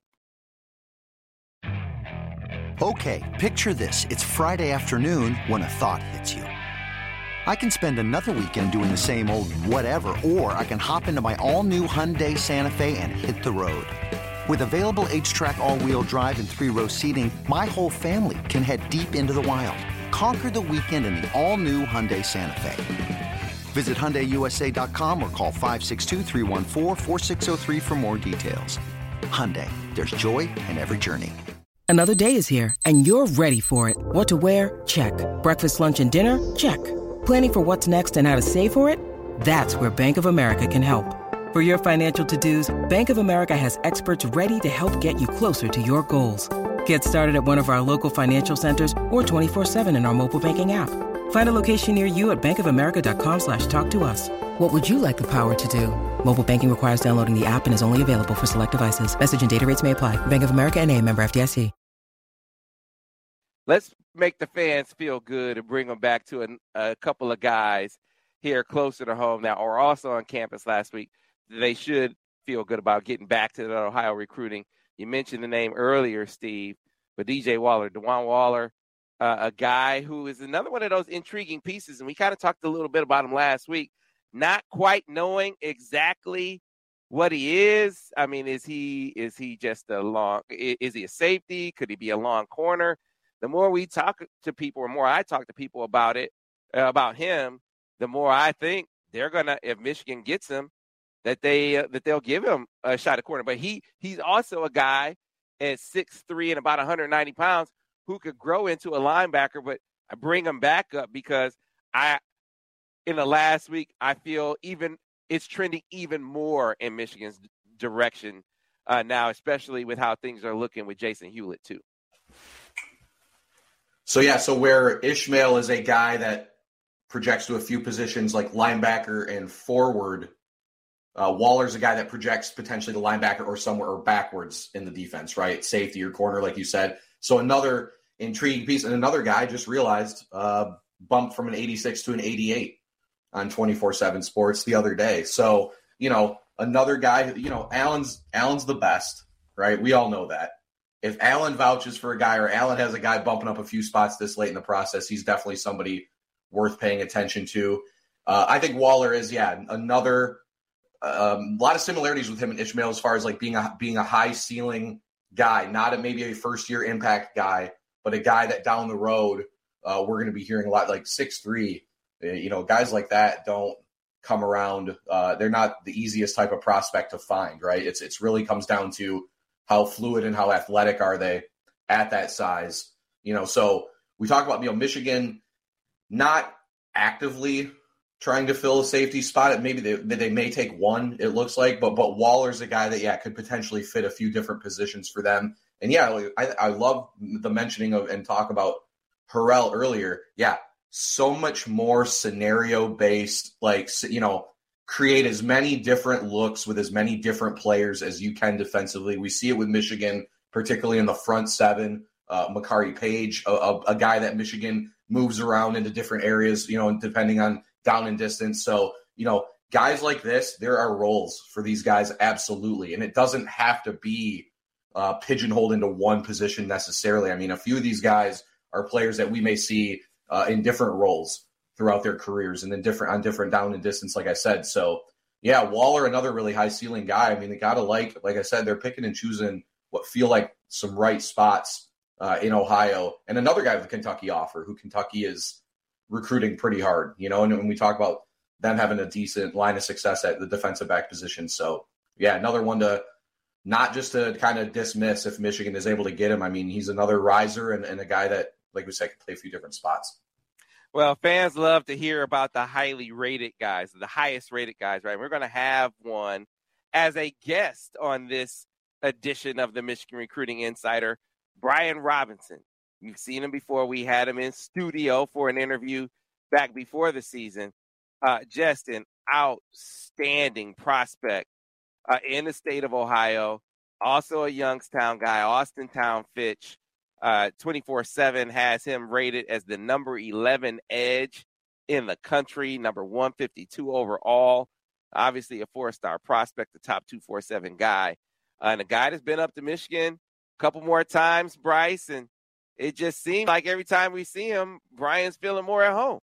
Okay, picture this. It's Friday afternoon when a thought hits you. I can spend another weekend doing the same old whatever, or I can hop into my all-new Hyundai Santa Fe and hit the road. With available H-Track all-wheel drive and three-row seating, my whole family can head deep into the wild. Conquer the weekend in the all-new Hyundai Santa Fe. Visit Hyundai U S A dot com or call five six two, three one four, four six zero three for more details. Hyundai, there's joy in every journey. Another day is here, and you're ready for it. What to wear? Check. Breakfast, lunch, and dinner? Check. Planning for what's next and how to save for it? That's where Bank of America can help. For your financial to-dos, Bank of America has experts ready to help get you closer to your goals. Get started at one of our local financial centers or twenty-four seven in our mobile banking app. Find a location near you at bankofamerica.com slash talk to us. What would you like the power to do? Mobile banking requires downloading the app and is only available for select devices. Message and data rates may apply. Bank of America N A, member F D I C. Let's make the fans feel good and bring them back to a, a couple of guys here closer to home that are also on campus last week. They should feel good about getting back to the Ohio recruiting. You mentioned the name earlier, Steve, but D J Waller, DeJuan Waller, uh, a guy who is another one of those intriguing pieces, and we kind of talked a little bit about him last week, not quite knowing exactly what he is. I mean, is he is he just a long – is he a safety? Could he be a long corner? The more we talk to people, or more I talk to people about it, uh, about him, the more I think they're going to – if Michigan gets him, that they uh, that they'll give him a shot at corner. But he he's also a guy at six three and about one hundred ninety pounds who could grow into a linebacker. But I bring him back up because I in the last week I feel even it's trending even more in Michigan's direction uh, now, especially with how things are looking with Jason Hewlett too. So yeah, so where Ishmael is a guy that projects to a few positions like linebacker and forward. Uh, Waller's a guy that projects potentially the linebacker or somewhere or backwards in the defense, right? Safety or corner, like you said. So another intriguing piece. And another guy just realized uh, bumped from an eighty-six to an eighty-eight on twenty-four seven Sports the other day. So, you know, another guy, you know, Allen's Allen's the best, right? We all know that. If Allen vouches for a guy or Allen has a guy bumping up a few spots this late in the process, he's definitely somebody worth paying attention to. Uh, I think Waller is, yeah, another – Um, a lot of similarities with him and Ishmael as far as like being a being a high ceiling guy, not a, maybe a first year impact guy, but a guy that down the road uh, we're going to be hearing a lot, like six three. You know, guys like that don't come around. Uh, they're not the easiest type of prospect to find, right? It's it's really comes down to how fluid and how athletic are they at that size. You know, so we talk about, you know, Michigan not actively trying to fill a safety spot. Maybe they they may take one, it looks like, but but Waller's a guy that, yeah, could potentially fit a few different positions for them. And, yeah, I, I love the mentioning of and talk about Harrell earlier. Yeah, so much more scenario-based, like, you know, create as many different looks with as many different players as you can defensively. We see it with Michigan, particularly in the front seven. Uh, Makari Page, a, a, a guy that Michigan moves around into different areas, you know, depending on down and distance. So, you know, guys like this, there are roles for these guys, absolutely. And it doesn't have to be uh, pigeonholed into one position necessarily. I mean, a few of these guys are players that we may see uh, in different roles throughout their careers and then different on different down and distance, like I said. So, yeah, Waller, another really high ceiling guy. I mean, they got to like, like I said, they're picking and choosing what feel like some right spots uh, in Ohio. And another guy with the Kentucky offer, who Kentucky is recruiting pretty hard, you know, and when we talk about them having a decent line of success at the defensive back position. So, yeah, another one to not just to kind of dismiss if Michigan is able to get him. I mean, he's another riser and, and a guy that, like we said, can play a few different spots. Well, fans love to hear about the highly rated guys, the highest rated guys, right? We're going to have one as a guest on this edition of the Michigan Recruiting Insider, Brian Robinson. You've seen him before. We had him in studio for an interview back before the season. Uh, just an outstanding prospect uh, in the state of Ohio. Also a Youngstown guy, Austintown Fitch. Uh, twenty-four seven has him rated as the number eleven edge in the country, number one fifty-two overall. Obviously a four-star prospect, the top two forty-seven guy. Uh, and a guy that's been up to Michigan a couple more times, Bryce, and it just seems like every time we see him, Brian's feeling more at home.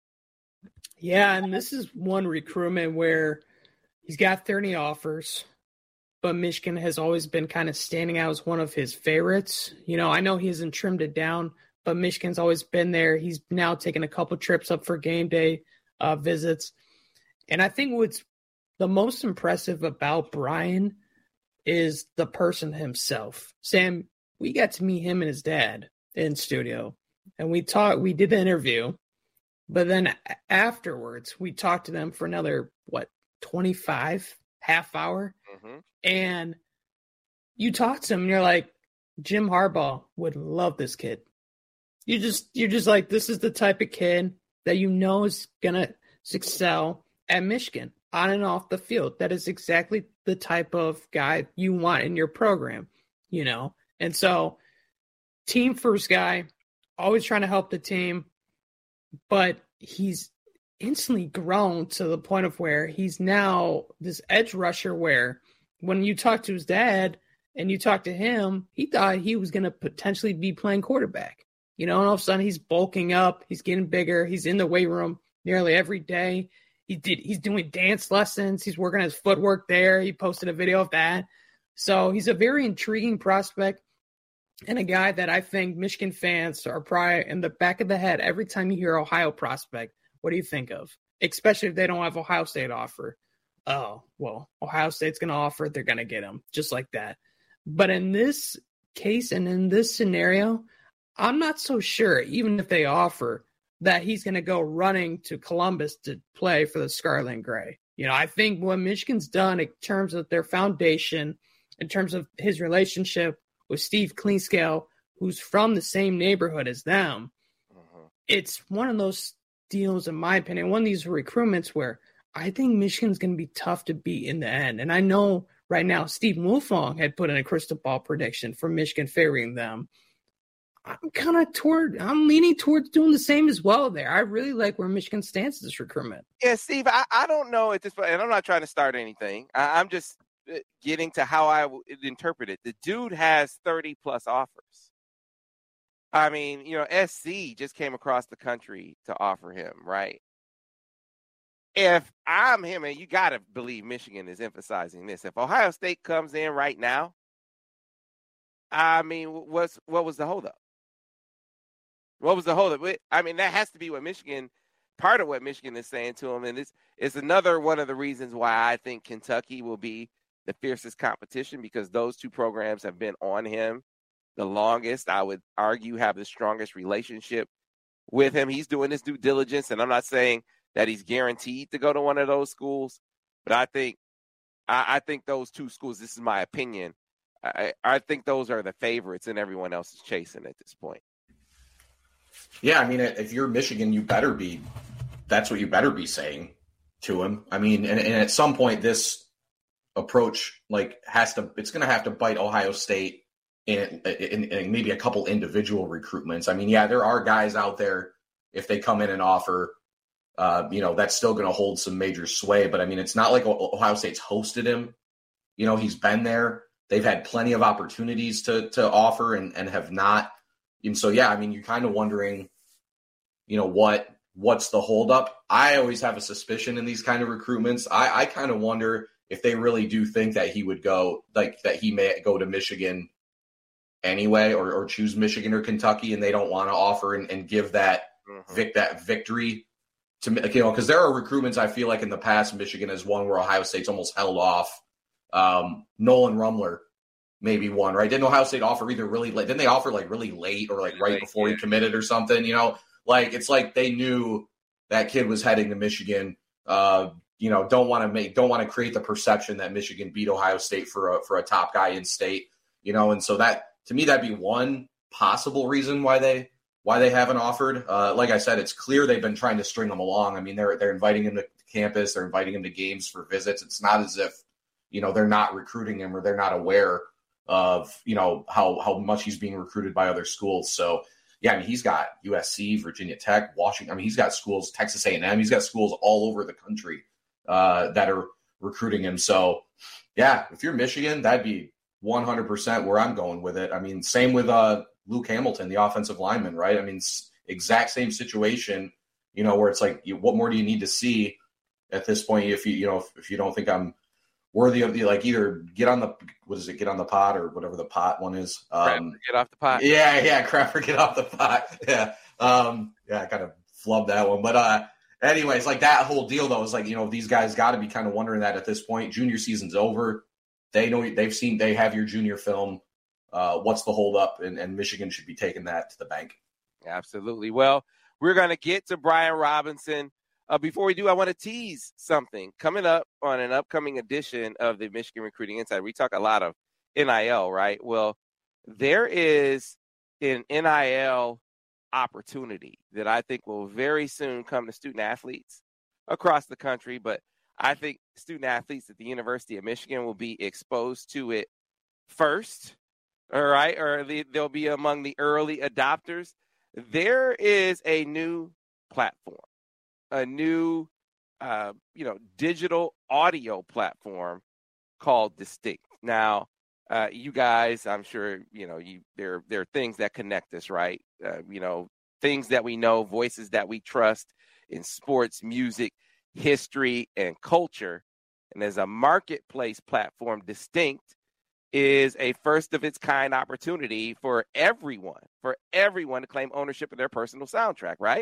Yeah, and this is one recruitment where he's got thirty offers, but Michigan has always been kind of standing out as one of his favorites. You know, I know he hasn't trimmed it down, but Michigan's always been there. He's now taken a couple trips up for game day uh, visits. And I think what's the most impressive about Brian is the person himself. Sam, we got to meet him and his dad in studio, and we talked, we did the interview, but then afterwards we talked to them for another, what, twenty-five half hour. Mm-hmm. And you talk to him and you're like, Jim Harbaugh would love this kid. You just, you're just like, this is the type of kid that you know is going to excel at Michigan on and off the field. That is exactly the type of guy you want in your program, you know? And so team first guy, always trying to help the team, but he's instantly grown to the point of where he's now this edge rusher where when you talk to his dad and you talk to him, he thought he was going to potentially be playing quarterback, you know, and all of a sudden he's bulking up, he's getting bigger, he's in the weight room nearly every day. He did, he's doing dance lessons, he's working his footwork there. He posted a video of that. So he's a very intriguing prospect and a guy that I think Michigan fans are probably in the back of the head every time you hear Ohio prospect. What do you think of? Especially if they don't have Ohio State offer. Oh, well, Ohio State's going to offer, they're going to get him just like that. But in this case and in this scenario, I'm not so sure, even if they offer, that he's going to go running to Columbus to play for the Scarlet and Gray. You know, I think what Michigan's done in terms of their foundation, in terms of his relationship with Steve Cleanscale, who's from the same neighborhood as them, uh-huh. It's one of those deals, in my opinion, one of these recruitments where I think Michigan's going to be tough to beat in the end. And I know right now Steve Wilfong had put in a crystal ball prediction for Michigan favoring them. I'm kind of toward, I'm leaning towards doing the same as well there. I really like where Michigan stands in this recruitment. Yeah, Steve, I, I don't know at this point, and I'm not trying to start anything. I, I'm just getting to how I would interpret it. The dude has thirty plus offers. I mean, you know, S C just came across the country to offer him, right? If I'm him, and you got to believe Michigan is emphasizing this, if Ohio State comes in right now, I mean, what's, what was the holdup? What was the holdup? I mean, that has to be what Michigan, part of what Michigan is saying to him, and this is another one of the reasons why I think Kentucky will be the fiercest competition, because those two programs have been on him the longest. I would argue have the strongest relationship with him. He's doing his due diligence, and I'm not saying that he's guaranteed to go to one of those schools, but I think I, I think those two schools, this is my opinion, I, I think those are the favorites, and everyone else is chasing at this point. Yeah, I mean, if you're Michigan, you better be – that's what you better be saying to him. I mean, and, and at some point this approach, like, has to – it's going to have to bite Ohio State in, in, in maybe a couple individual recruitments. I mean, yeah, there are guys out there, if they come in and offer, uh, you know, that's still going to hold some major sway. But, I mean, it's not like Ohio State's hosted him. You know, he's been there. They've had plenty of opportunities to to offer and, and have not. And so, yeah, I mean, you're kind of wondering, you know, what what's the holdup? I always have a suspicion in these kind of recruitments. I, I kind of wonder if they really do think that he would go, like that he may go to Michigan anyway, or, or choose Michigan or Kentucky, and they don't want to offer and, and give that mm-hmm. vic, that victory to, you know, because there are recruitments I feel like in the past Michigan is one where Ohio State's almost held off. Um, Nolan Rumler. Maybe one, right? Didn't Ohio State offer either really late? Didn't they offer like really late or like right before he committed or something? You know, Like, it's like they knew that kid was heading to Michigan. Uh, you know, don't want to make, don't want to create the perception that Michigan beat Ohio State for a, for a top guy in state, you know? And so that, to me, that'd be one possible reason why they, why they haven't offered. Uh, like I said, it's clear they've been trying to string him along. I mean, they're, they're inviting him to campus. They're inviting him to games for visits. It's not as if, you know, they're not recruiting him or they're not aware of, you know, how, how much he's being recruited by other schools. So, yeah, I mean, he's got U S C, Virginia Tech, Washington. I mean, he's got schools, Texas A and M. He's got schools all over the country uh, that are recruiting him. So, yeah, if you're Michigan, that'd be one hundred percent where I'm going with it. I mean, same with uh, Luke Hamilton, the offensive lineman, right? I mean, exact same situation, you know, where it's like, you, what more do you need to see at this point if you, you know, if, if you don't think I'm worthy of the, like, either get on the, what is it, get on the pot or whatever the pot one is. Um, get off the pot. Yeah, yeah, crap or get off the pot. Yeah. Um, yeah, I kind of flubbed that one. But uh, anyways, like that whole deal, though, is like, you know, these guys got to be kind of wondering that at this point. Junior season's over. They know, they've seen, they have your junior film. Uh, what's the holdup? And, and Michigan should be taking that to the bank. Absolutely. Well, we're going to get to Brian Robinson. Uh, before we do, I want to tease something coming up on an upcoming edition of the Michigan Recruiting Insider. We talk a lot of N I L, right? Well, there is an N I L opportunity that I think will very soon come to student athletes across the country. But I think student athletes at the University of Michigan will be exposed to it first, all right? Or they'll be among the early adopters. There is a new platform. A new, uh, you know, digital audio platform called Distinct. Now, uh, you guys, I'm sure, you know, you there there are things that connect us, right? Uh, you know, things that we know, voices that we trust in sports, music, history, and culture. And as a marketplace platform, Distinct is a first of its kind opportunity for everyone, for everyone to claim ownership of their personal soundtrack, right?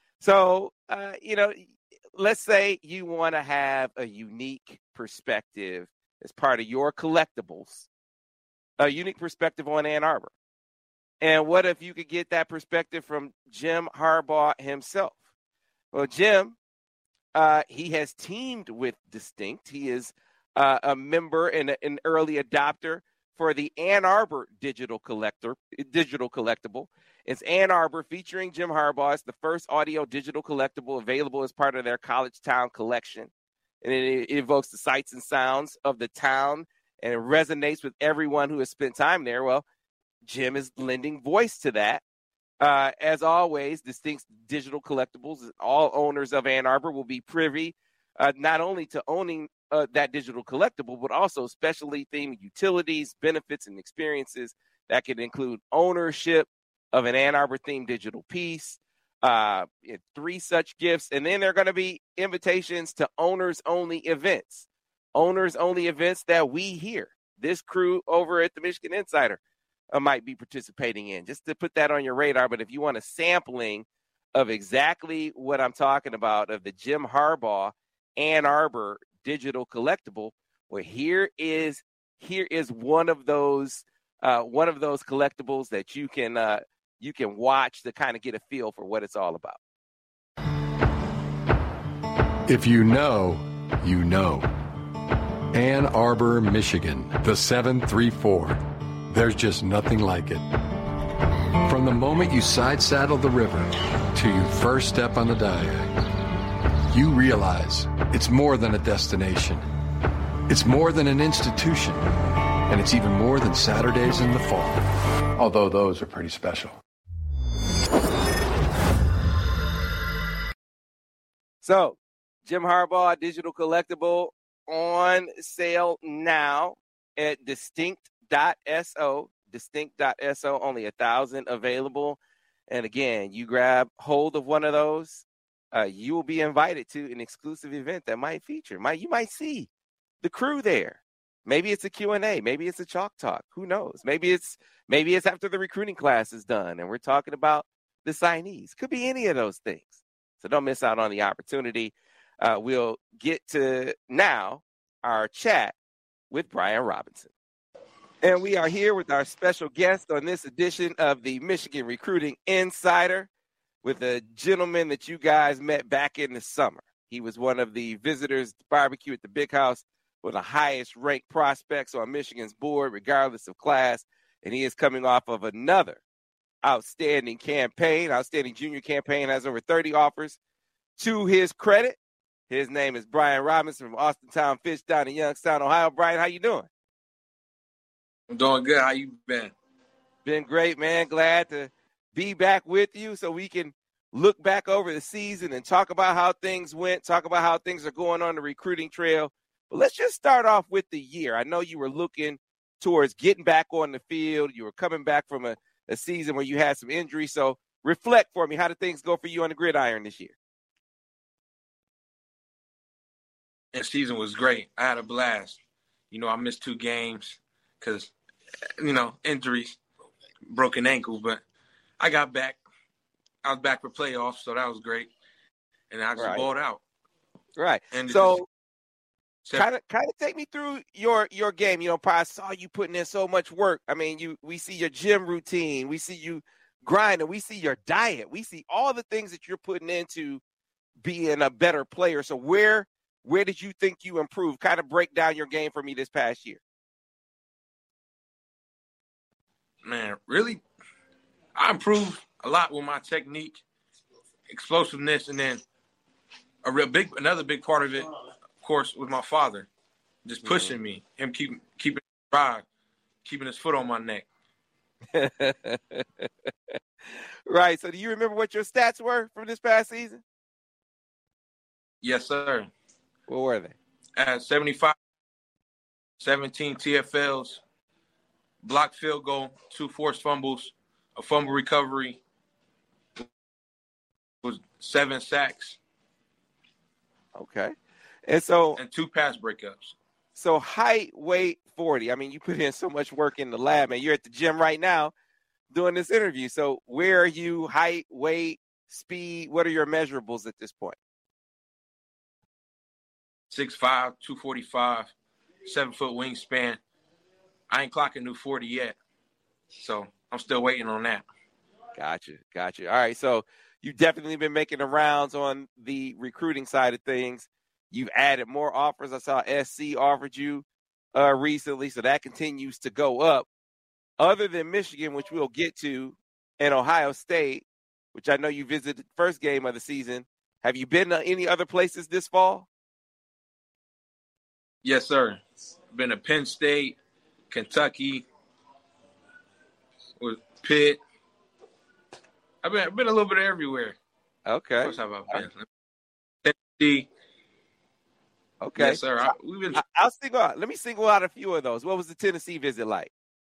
So, uh, you know, let's say you want to have a unique perspective as part of your collectibles, a unique perspective on Ann Arbor. And what if you could get that perspective from Jim Harbaugh himself? Well, Jim, uh, he has teamed with Distinct. He is uh, a member and an early adopter for the Ann Arbor digital collector, digital collectible. It's Ann Arbor featuring Jim Harbaugh. It's the first audio digital collectible available as part of their College Town collection. And it, it evokes the sights and sounds of the town, and it resonates with everyone who has spent time there. Well, Jim is lending voice to that. Uh, as always, Distinct Digital Collectibles, all owners of Ann Arbor will be privy uh, not only to owning uh, that digital collectible, but also specially themed utilities, benefits, and experiences that could include ownership of an Ann Arbor-themed digital piece, uh, three such gifts, and then there are going to be invitations to owners-only events, owners-only events that we here, this crew over at the Michigan Insider, uh, might be participating in, just to put that on your radar. But if you want a sampling of exactly what I'm talking about, of the Jim Harbaugh Ann Arbor digital collectible, well, here is here is one of those uh, one of those collectibles that you can uh, you can watch to kind of get a feel for what it's all about. If you know, you know. Ann Arbor, Michigan, the seven three four. There's just nothing like it. From the moment you side saddle the river to you first step on the diag, you realize it's more than a destination. It's more than an institution. And it's even more than Saturdays in the fall. Although those are pretty special. So, Jim Harbaugh digital collectible on sale now at distinct dot so. distinct dot so, only a thousand available. And again, you grab hold of one of those, uh, you will be invited to an exclusive event that might feature, might you might see the crew there. Maybe it's a Q and A. Maybe it's a chalk talk. Who knows? Maybe it's maybe it's after the recruiting class is done and we're talking about the signees. Could be any of those things. So don't miss out on the opportunity. Uh, we'll get to now our chat with Brian Robinson. And we are here with our special guest on this edition of the Michigan Recruiting Insider, with a gentleman that you guys met back in the summer. He was one of the visitors to barbecue at the Big House, one of the highest ranked prospects on Michigan's board, regardless of class. And he is coming off of another outstanding campaign, outstanding junior campaign, has over thirty offers. To his credit, his name is Brian Robinson from Austintown Fish down in Youngstown, Ohio. Brian, how you doing? I'm doing good. How you been? Been great, man. Glad to be back with you so we can look back over the season and talk about how things went, talk about how things are going on the recruiting trail. But let's just start off with the year. I know you were looking towards getting back on the field. You were coming back from a, a season where you had some injuries. So reflect for me. How did things go for you on the gridiron this year? The season was great. I had a blast. You know, I missed two games because, you know, injuries, broken ankle, but I got back. I was back for playoffs, so that was great. And I just Right. balled out. Right. And So just- kind of kind of take me through your your game. You know, Pa, I saw you putting in so much work. I mean, you we see your gym routine. We see you grinding. We see your diet. We see all the things that you're putting into being a better player. So where where did you think you improved? Kind of break down your game for me this past year. man, really, I improved a lot with my technique, explosiveness, and then a real big, another big part of it, of course, was my father, just pushing mm-hmm. me, him keep, keeping his ride, keeping his foot on my neck. Right. So do you remember what your stats were from this past season? Yes, sir. What were they? At seventy-five, seventeen T F Ls, blocked field goal, two forced fumbles, a fumble recovery, was seven sacks. Okay. And so and two pass breakups. So height, weight, forty. I mean, you put in so much work in the lab, man. You're at the gym right now doing this interview. So where are you, height, weight, speed? What are your measurables at this point? six five, two forty-five, seven-foot wingspan. I ain't clocking new forty yet, so I'm still waiting on that. Gotcha, gotcha. All right, so you've definitely been making the rounds on the recruiting side of things. You've added more offers. I saw S C offered you uh, recently, so that continues to go up. Other than Michigan, which we'll get to, and Ohio State, which I know you visited the first game of the season, have you been to any other places this fall? Yes, sir. Been to Penn State, Kentucky, with Pitt. I've been, I've been a little bit everywhere. Okay. What's have I been? Tennessee. Okay. Yes, sir. I, we've been. I, I'll single out. Let me single out a few of those. What was the Tennessee visit like?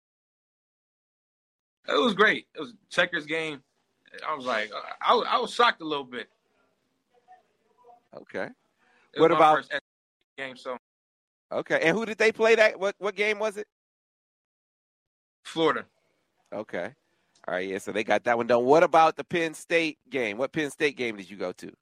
It was great. It was a Checkers game. I was like, I, I was shocked a little bit. Okay. It what was about my first game? So. Okay. And who did they play that? What what game was it? Florida. Okay. All right. Yeah. So they got that one done. What about the Penn State game? What Penn State game did you go to?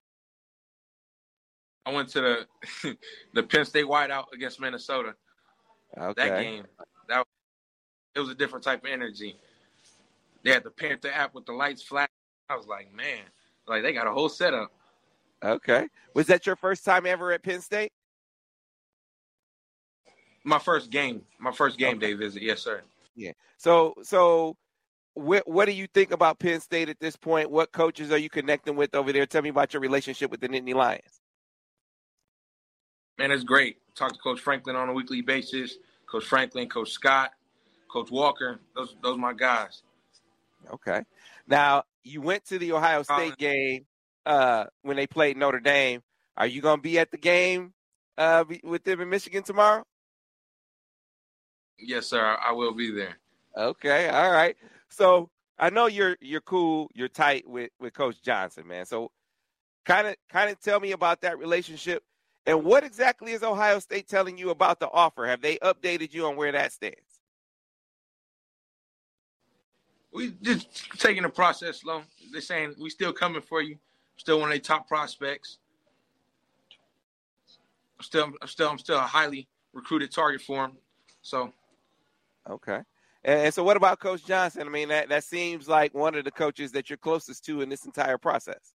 I went to the the Penn State whiteout against Minnesota. Okay. That game, that it was a different type of energy. They had the Panther app with the lights flat. I was like, man, like they got a whole setup. Okay. Was that your first time ever at Penn State? My first game, my first game okay. day visit. Yes, sir. Yeah. So, so what what do you think about Penn State at this point? What coaches are you connecting with over there? Tell me about your relationship with the Nittany Lions. Man, it's great. Talk to Coach Franklin on a weekly basis. Coach Franklin, Coach Scott, Coach Walker. Those those are my guys. Okay. Now, you went to the Ohio State game uh, when they played Notre Dame. Are you going to be at the game uh, with them in Michigan tomorrow? Yes, sir. I will be there. Okay. All right. So I know you're you're cool. You're tight with, with Coach Johnson, man. So kind of kind of tell me about that relationship. And what exactly is Ohio State telling you about the offer? Have they updated you on where that stands? We just taking the process slow. They're saying we still coming for you. Still one of their top prospects. Still, I'm still, I'm still a highly recruited target for them. So, okay. And, and so what about Coach Johnson? I mean, that, that seems like one of the coaches that you're closest to in this entire process.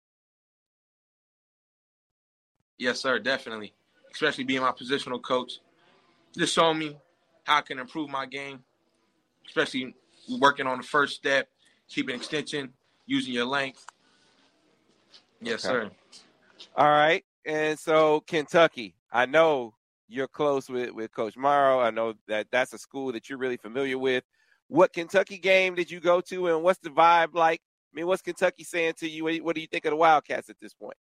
Yes, sir, definitely. Especially being my positional coach. Just showing me how I can improve my game, especially working on the first step, keeping extension, using your length. Yes, okay. sir. All right. And so Kentucky, I know you're close with, with Coach Morrow. I know that that's a school that you're really familiar with. What Kentucky game did you go to, and what's the vibe like? I mean, what's Kentucky saying to you? What do you think of the Wildcats at this point?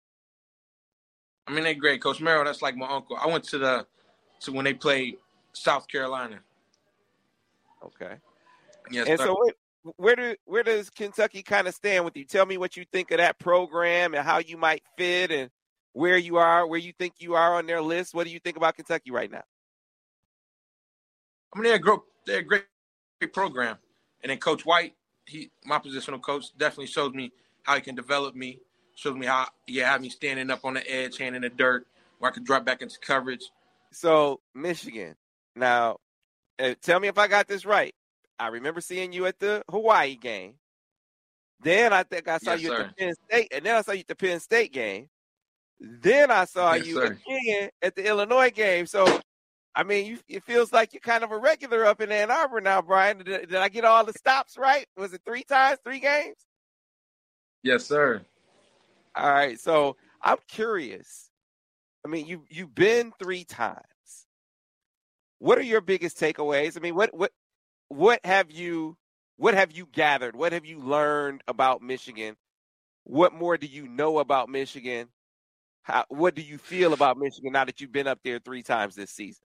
I mean, they're great. Coach Morrow, that's like my uncle. I went to the to when they played South Carolina. Okay. Yes, and sir. so where, where do where does Kentucky kind of stand with you? Tell me what you think of that program and how you might fit and where you are, where you think you are on their list. What do you think about Kentucky right now? I mean, they're a, gro- they're a great, great program. And then Coach White, he my positional coach, definitely shows me how he can develop me, shows me how he had me standing up on the edge, hand in the dirt, where I could drop back into coverage. So, Michigan. Now, uh, tell me if I got this right. I remember seeing you at the Hawaii game. Then I think I saw yes, you sir. at the Penn State, and then I saw you at the Penn State game. Then I saw yes, you sir. again at the Illinois game. So, I mean, you, it feels like you're kind of a regular up in Ann Arbor now, Brian. Did, did I get all the stops right? Was it three times, three games? Yes, sir. All right. So I'm curious. I mean, you you've been three times. What are your biggest takeaways? I mean, what what what have you what have you gathered? What have you learned about Michigan? What more do you know about Michigan? How, what do you feel about Michigan now that you've been up there three times this season?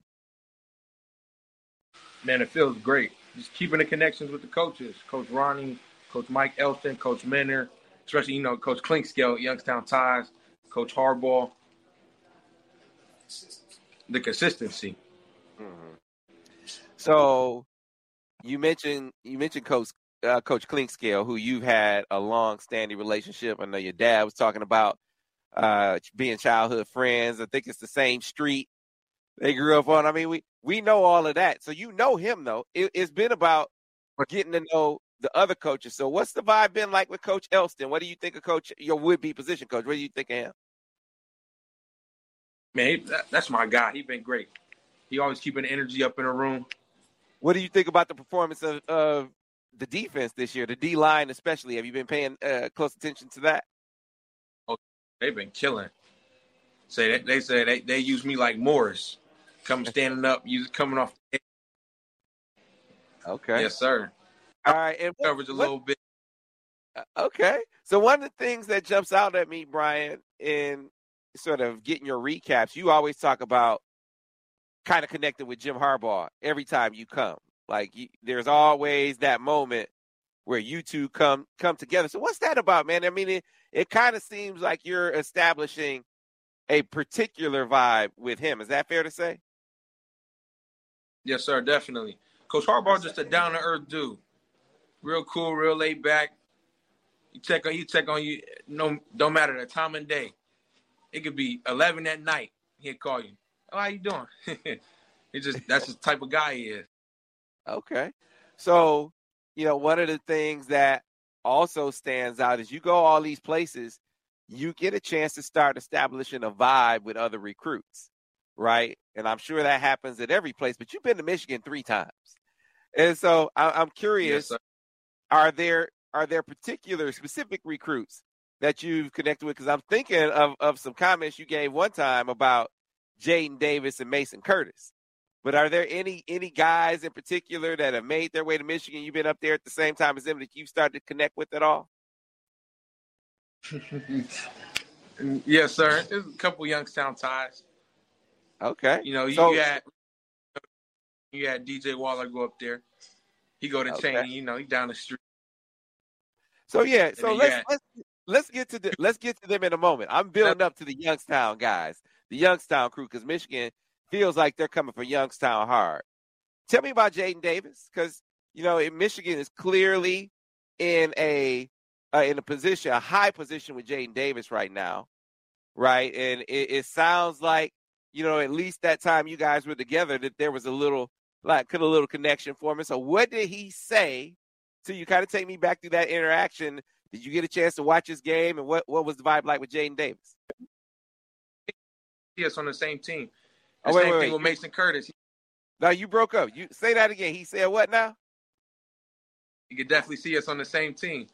Man, it feels great. Just keeping the connections with the coaches, Coach Ronnie, Coach Mike Elston, Coach Minner, especially, you know, Coach Clinkscale, Youngstown Ties, Coach Harbaugh. The consistency. Mm-hmm. So you mentioned you mentioned Coach uh, Coach Clinkscale, who you've had a long-standing relationship. I know your dad was talking about uh, being childhood friends. I think it's the same street they grew up on. I mean, we we know all of that. So you know him, though. It, it's been about getting to know the other coaches. So what's the vibe been like with Coach Elston? What do you think of Coach, your would-be position coach? What do you think of him? Man, he, that, that's my guy. He's been great. He always keeping the energy up in the room. What do you think about the performance of, of the defense this year, the D-line especially? Have you been paying uh, close attention to that? Oh, they've been killing. Say they, they say they, they use me like Morris, come standing up, use coming off. Okay. Yes, sir. All right, and what, coverage a what, little bit. Okay, so one of the things that jumps out at me, Brian, in sort of getting your recaps, you always talk about kind of connected with Jim Harbaugh every time you come. Like you, there's always that moment where you two come come together. So what's that about, man? I mean, it, it kind of seems like you're establishing a particular vibe with him. Is that fair to say? Yes, sir, definitely. Coach Harbaugh just a down-to-earth dude. Real cool, real laid back. He check on you, check on you. No, don't matter the time and day. It could be eleven at night. He'll call you. Oh, how you doing? It's just that's the type of guy he is. Okay. So, you know, one of the things that also stands out is you go all these places, you get a chance to start establishing a vibe with other recruits, right? And I'm sure that happens at every place, but you've been to Michigan three times. And so I, I'm curious, yes, are there are there particular specific recruits that you've connected with? Because I'm thinking of, of some comments you gave one time about Jaden Davis and Mason Curtis. But are there any any guys in particular that have made their way to Michigan? You've been up there at the same time as them that you've started to connect with at all? Yes, sir. There's a couple Youngstown ties. Okay. You know, you, so, you had you had D J Waller go up there. He go to okay. Cheney. You know, he down the street. So yeah. So then, let's yeah. let's let's get to the, let's get to them in a moment. I'm building up to the Youngstown guys, the Youngstown crew, because Michigan feels like they're coming for Youngstown hard. Tell me about Jaden Davis, because you know Michigan is clearly in a uh, in a position, a high position with Jaden Davis right now, right? And it, it sounds like you know at least that time you guys were together that there was a little like put a little connection for me. So what did he say to you? Kind of take me back through that interaction. Did you get a chance to watch his game, and what, what was the vibe like with Jaden Davis? Yes, on the same team. Oh, The wait, same wait, thing wait. with Mason Curtis. No, you broke up. You say that again. He said what now? You could definitely see us on the same team.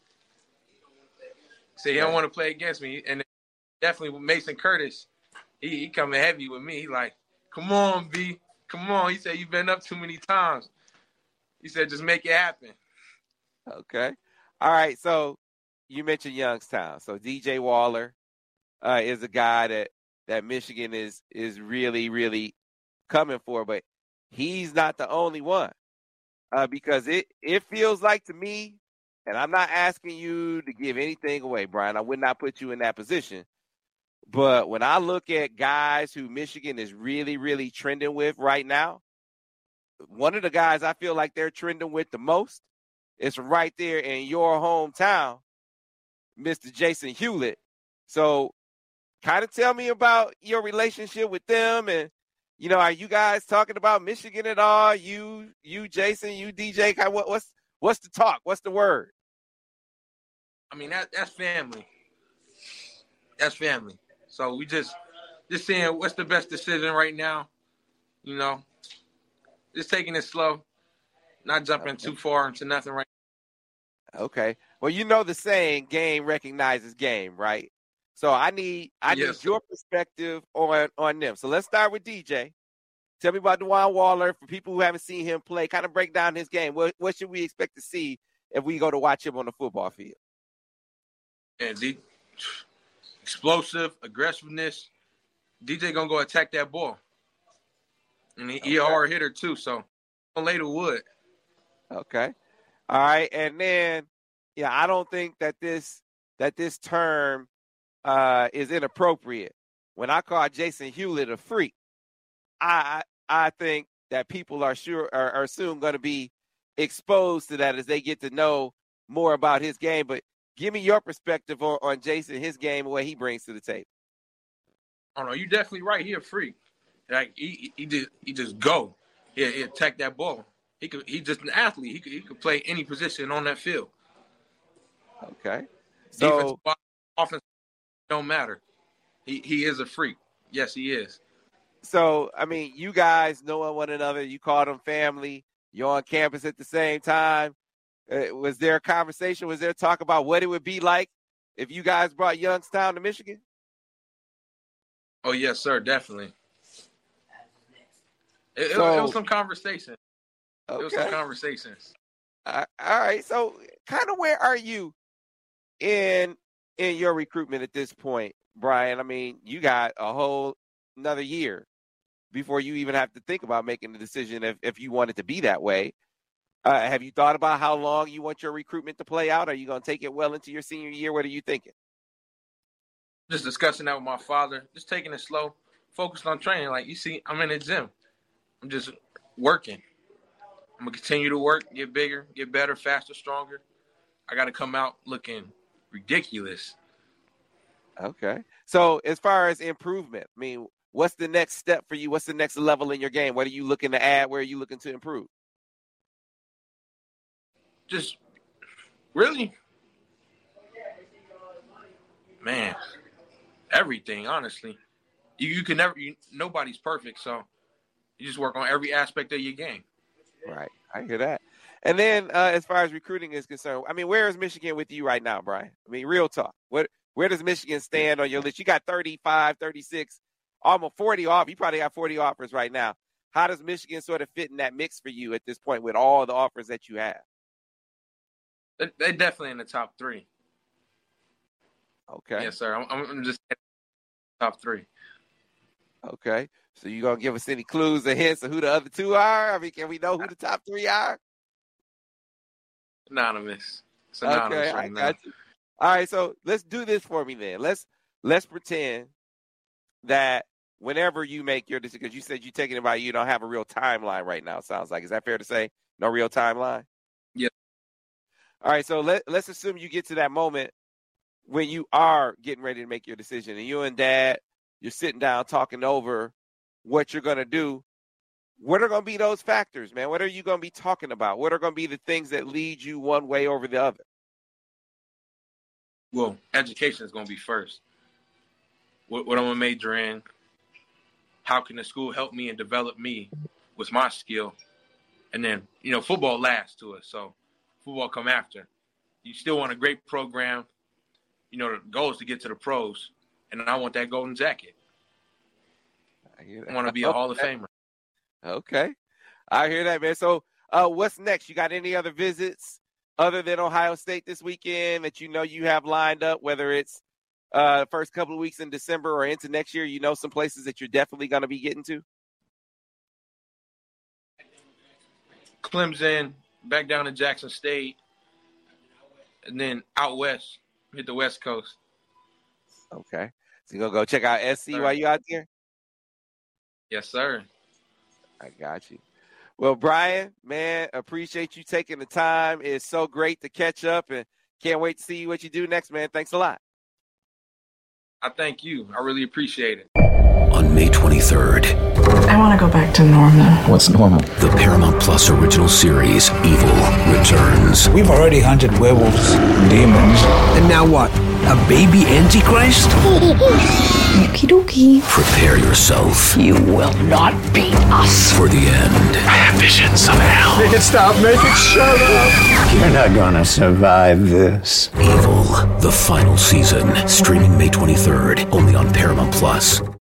Say he don't want to play against me, and definitely with Mason Curtis, he, he coming heavy with me. He like, come on, B, come on. He said you've been up too many times. He said just make it happen. Okay, all right. So you mentioned Youngstown. So D J Waller uh, is a guy that that Michigan is is really really coming for, but he's not the only one uh, because it it feels like to me. And I'm not asking you to give anything away, Brian. I would not put you in that position. But when I look at guys who Michigan is really, really trending with right now, one of the guys I feel like they're trending with the most is right there in your hometown, Mister Jason Hewlett. So kind of tell me about your relationship with them. And, you know, are you guys talking about Michigan at all? You, you, Jason, you, D J, what, what's, what's the talk? What's the word? I mean, that that's family. That's family. So we just just seeing what's the best decision right now. You know, just taking it slow, not jumping okay. too far into nothing right now. Okay. Well, you know the saying, game recognizes game, right? So I need I yes. need your perspective on, on them. So let's start with D J. Tell me about DeJuan Waller. For people who haven't seen him play, kind of break down his game. What, what should we expect to see if we go to watch him on the football field? And D, explosive, aggressiveness. D J gonna go attack that ball. And he, okay. he a hard hitter too, so don't lay the wood. Okay. All right. And then, yeah, I don't think that this that this term uh, is inappropriate. When I call Jason Hewlett a freak, I I think that people are sure are, are soon going to be exposed to that as they get to know more about his game. But give me your perspective on, on Jason, his game, and what he brings to the table. Oh no, you're definitely right. He a freak. Like he he just he just go. He, he attack that ball. He could he's just an athlete. He could he could play any position on that field. Okay. So defense, offense don't matter. He he is a freak. Yes, he is. So I mean, you guys knowing one another, you call them family. You're on campus at the same time. Uh, was there a conversation? Was there talk about what it would be like if you guys brought Youngstown to Michigan? Oh, yes, sir. Definitely. It, so, it, it was some conversation. Okay. It was some conversations. Uh, all right. So kind of where are you in in your recruitment at this point, Brian? I mean, you got a whole another year before you even have to think about making the decision if, if you want it to be that way. Uh, have you thought about how long you want your recruitment to play out? Are you going to take it well into your senior year? What are you thinking? Just discussing that with my father, just taking it slow, focused on training. Like, you see, I'm in the gym. I'm just working. I'm going to continue to work, get bigger, get better, faster, stronger. I got to come out looking ridiculous. Okay. So as far as improvement, I mean, what's the next step for you? What's the next level in your game? What are you looking to add? Where are you looking to improve? Just really, man, everything, honestly. You, you can never, you, nobody's perfect, so you just work on every aspect of your game. Right. I hear that. And then uh, as far as recruiting is concerned, I mean, where is Michigan with you right now, Brian? I mean, real talk. What, where does Michigan stand on your list? You got thirty-five, thirty-six, almost forty off. You probably got forty offers right now. How does Michigan sort of fit in that mix for you at this point with all the offers that you have? They're definitely in the top three. Okay. Yes, sir. I'm, I'm just top three. Okay. So you going to give us any clues or hints of who the other two are? I mean, can we know who the top three are? Anonymous. It's anonymous okay, right I now. got you. All right, so let's do this for me then. Let's let's pretend that whenever you make your decision, because you said you're taking it about you don't have a real timeline right now, sounds like. Is that fair to say? No real timeline? Yeah. All right, so let, let's assume you get to that moment when you are getting ready to make your decision, and you and Dad, you're sitting down talking over what you're going to do. what are going to be those factors, man? What are you going to be talking about? What are going to be the things that lead you one way over the other? Well, education is going to be first. What, what I'm going to major in, how can the school help me and develop me with my skill? And then, you know, football lasts to us, so football come after. You still want a great program. You know, the goal is to get to the pros, and I want that golden jacket. I, hear that. I want to be a Hall of Famer. Okay. I hear that, man. So uh, what's next? You got any other visits other than Ohio State this weekend that you know you have lined up, whether it's uh, first couple of weeks in December or into next year? You know some places that you're definitely going to be getting to? Clemson, back down to Jackson State, and then out west, hit the West Coast. Okay. So you're going to go check out S C sir. While you out there? Yes, sir. I got you. Well, Brian, man, appreciate you taking the time. It's so great to catch up, and can't wait to see what you do next, man. Thanks a lot. I thank you. I really appreciate it. On May twenty-third. I want to go back to normal. What's normal? The Paramount Plus original series, Evil, returns. We've already hunted werewolves, demons. And now what? A baby Antichrist? Okie dokie. Prepare yourself. You will not beat us. For the end. I have visions of hell. Make it stop. Make it shut up. You're not gonna survive this. Evil, the final season. Streaming May twenty-third. Only on Paramount Plus.